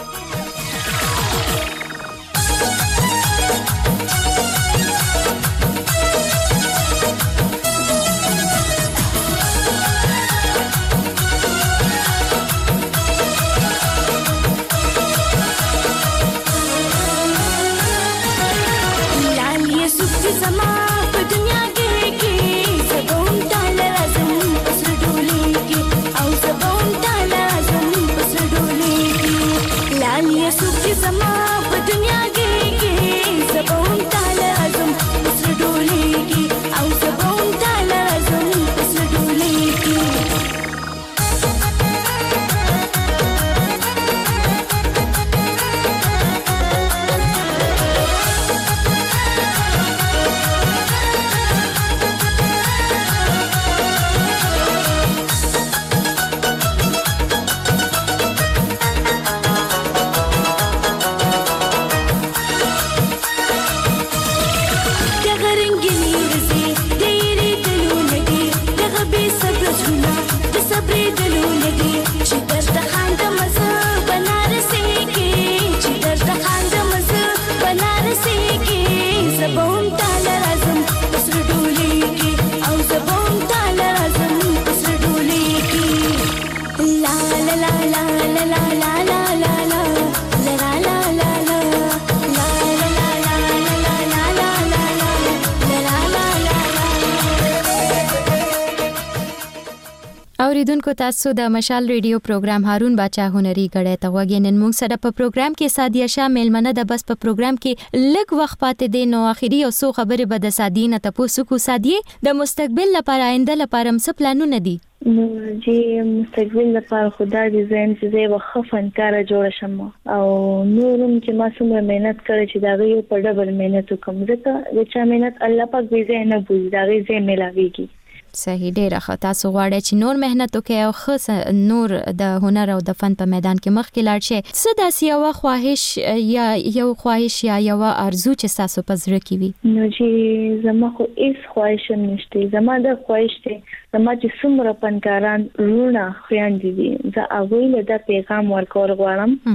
समा पे दुनिया के के सबों डाला आज़म बस डोले के औ सबों डाला आज़म बस डोले के लाल ये सुख समा पे दुनिया के के सबों डाला आज़म बस डोले के औ सबों डाला आज़म बस डोले के اوریدونکو تاسو د مشال ریډیو پروګرام هارون باچا هنري غړې ته وګینن موږ سره په پروګرام کې سادیه شامل منه د بس په پروګرام کې لږ وخت پاتې دی نو اخیری او سو خبره به د سادینه تاسو کو سادیه د مستقبل لپاره آینده لپاره څه پلانونه دي نو چې مستقبل لپاره خدای دې زم چې زه وخت فنکار جوړ شم او نورم چې ما څومره مهنت کړې چې دا یو په ډبل مهنت وکم ځکه چې مهنت الله پاک دې زه نه بوزي دا یې ملاويږي صحیح ډیره ښه تاسو غواړئ چې نور مهنت وکړئ او ښه نور د هنر او د فن په میدان کې مخکې لاړ شئ څه داسې یو خواهش یا یو خواهش یا یو ارزو چې تاسو په زړه کې وي نو چې زما خو هیڅ خواهش نشته زما د خواهش ته زما چې څومره فنکاران رونه خويندې دي زه هغه له دا پیغام ورکول غواړم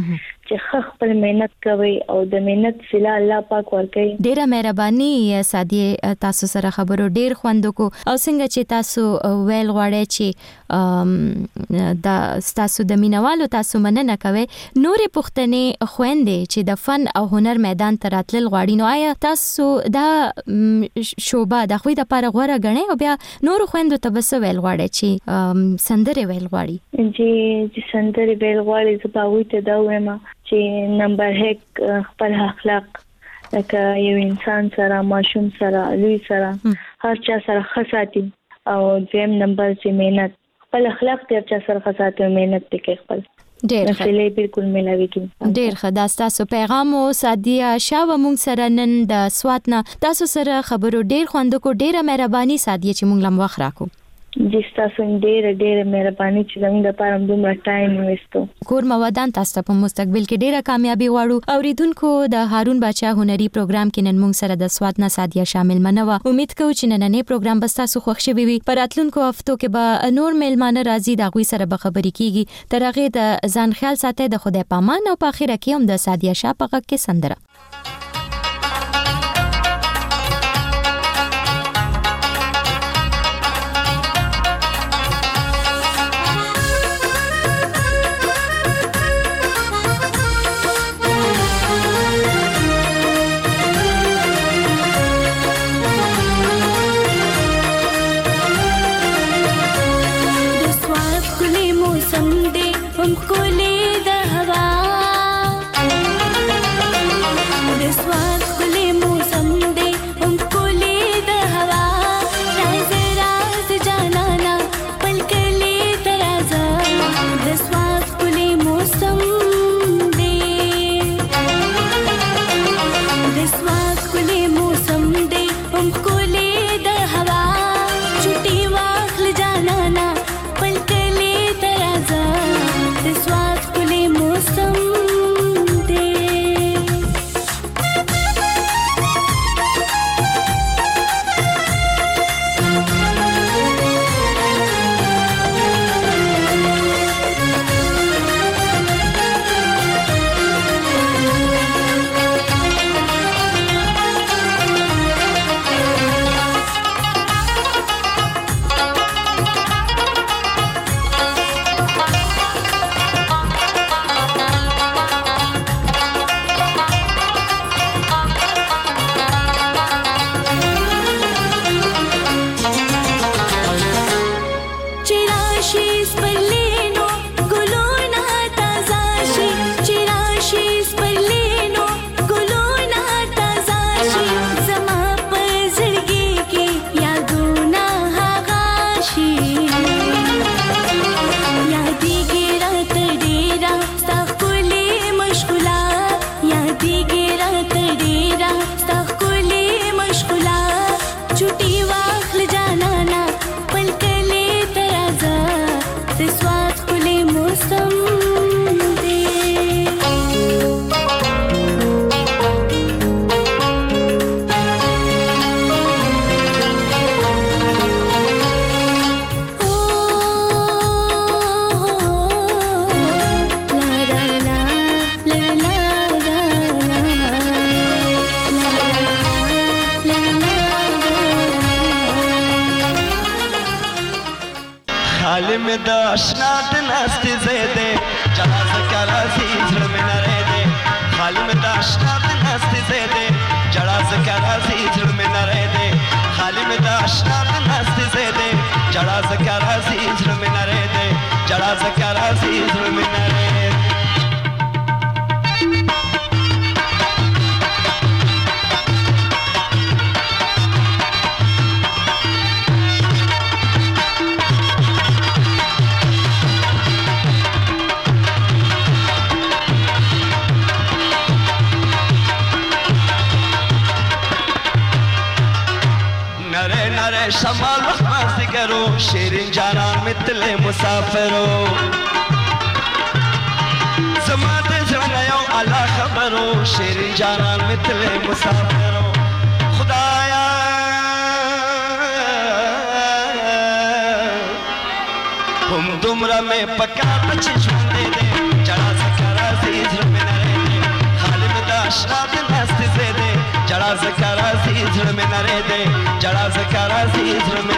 چې خپل مهنت کوي او د مهنت سلا الله پاک ورکوي. ډیره مهرباني سادیه تاسو سره خبرو ډیر خوند کو او څنګه چې تاسو ویل غواړئ چې دا تاسو د مینوالو تاسو مننه کوي نورې پښتنې خويندې چې د فن او هنر میدان ته راتلل غواړي نو آیا تاسو دا شوبه د خوې د لپاره غوړه غنئ او بیا نور خويندو ته بس ویل غواړي چې سندره ویل غواړي چې چې سندره ویل غواړي چې باوي ته دا وایم چې نمبر هک خپل اخلاق لکه یو انسان سره ماشوم سره لوی سره هر چا سره خاصاتي او دیم نمبر چې مهنت خپل اخلاق ته چا سره خاصاتي او مهنت ته خپل ډیر ښه بالکل ملاويږي ډیر ښه دا تاسو پیغام او سادیه شاو مونږ سره نن د سواتنا تاسو سره خبرو ډیر خوند کو ډیره مهرباني سادیه چې مونږ لم وخت راکو جس تاسو ډېر ډېر مهرباني چې زموږ د پاره دومره ټایم وستو. کور موادان تاسو په مستقبل کې ډېره کامیابی غواړو. اوریدونکو د هارون باچا هنري پروګرام کې نن موږ سره د سواتنا سادیه شامل منوه. امید کوم چې نننې پروګرام به تاسو خوښ شي وي. پراتلونکو هفتو کې به نور میلمانه راځي دا غوي سره به خبرې کیږي. تر هغه د ځان خیال ساتي د خدای پامان او په اخر کې هم د سادیه شاپغه کې سندره. شمال وقت مازدیگرو شیرین جانان مثل مسافرو زمان زرنا یو علا خبرو شیرین جانان مثل مسافرو خدایا هم دمرا میں پکا بچ چھوندے دے جڑا سکرا زیز رمنا دے جڑا زکارا سی زرم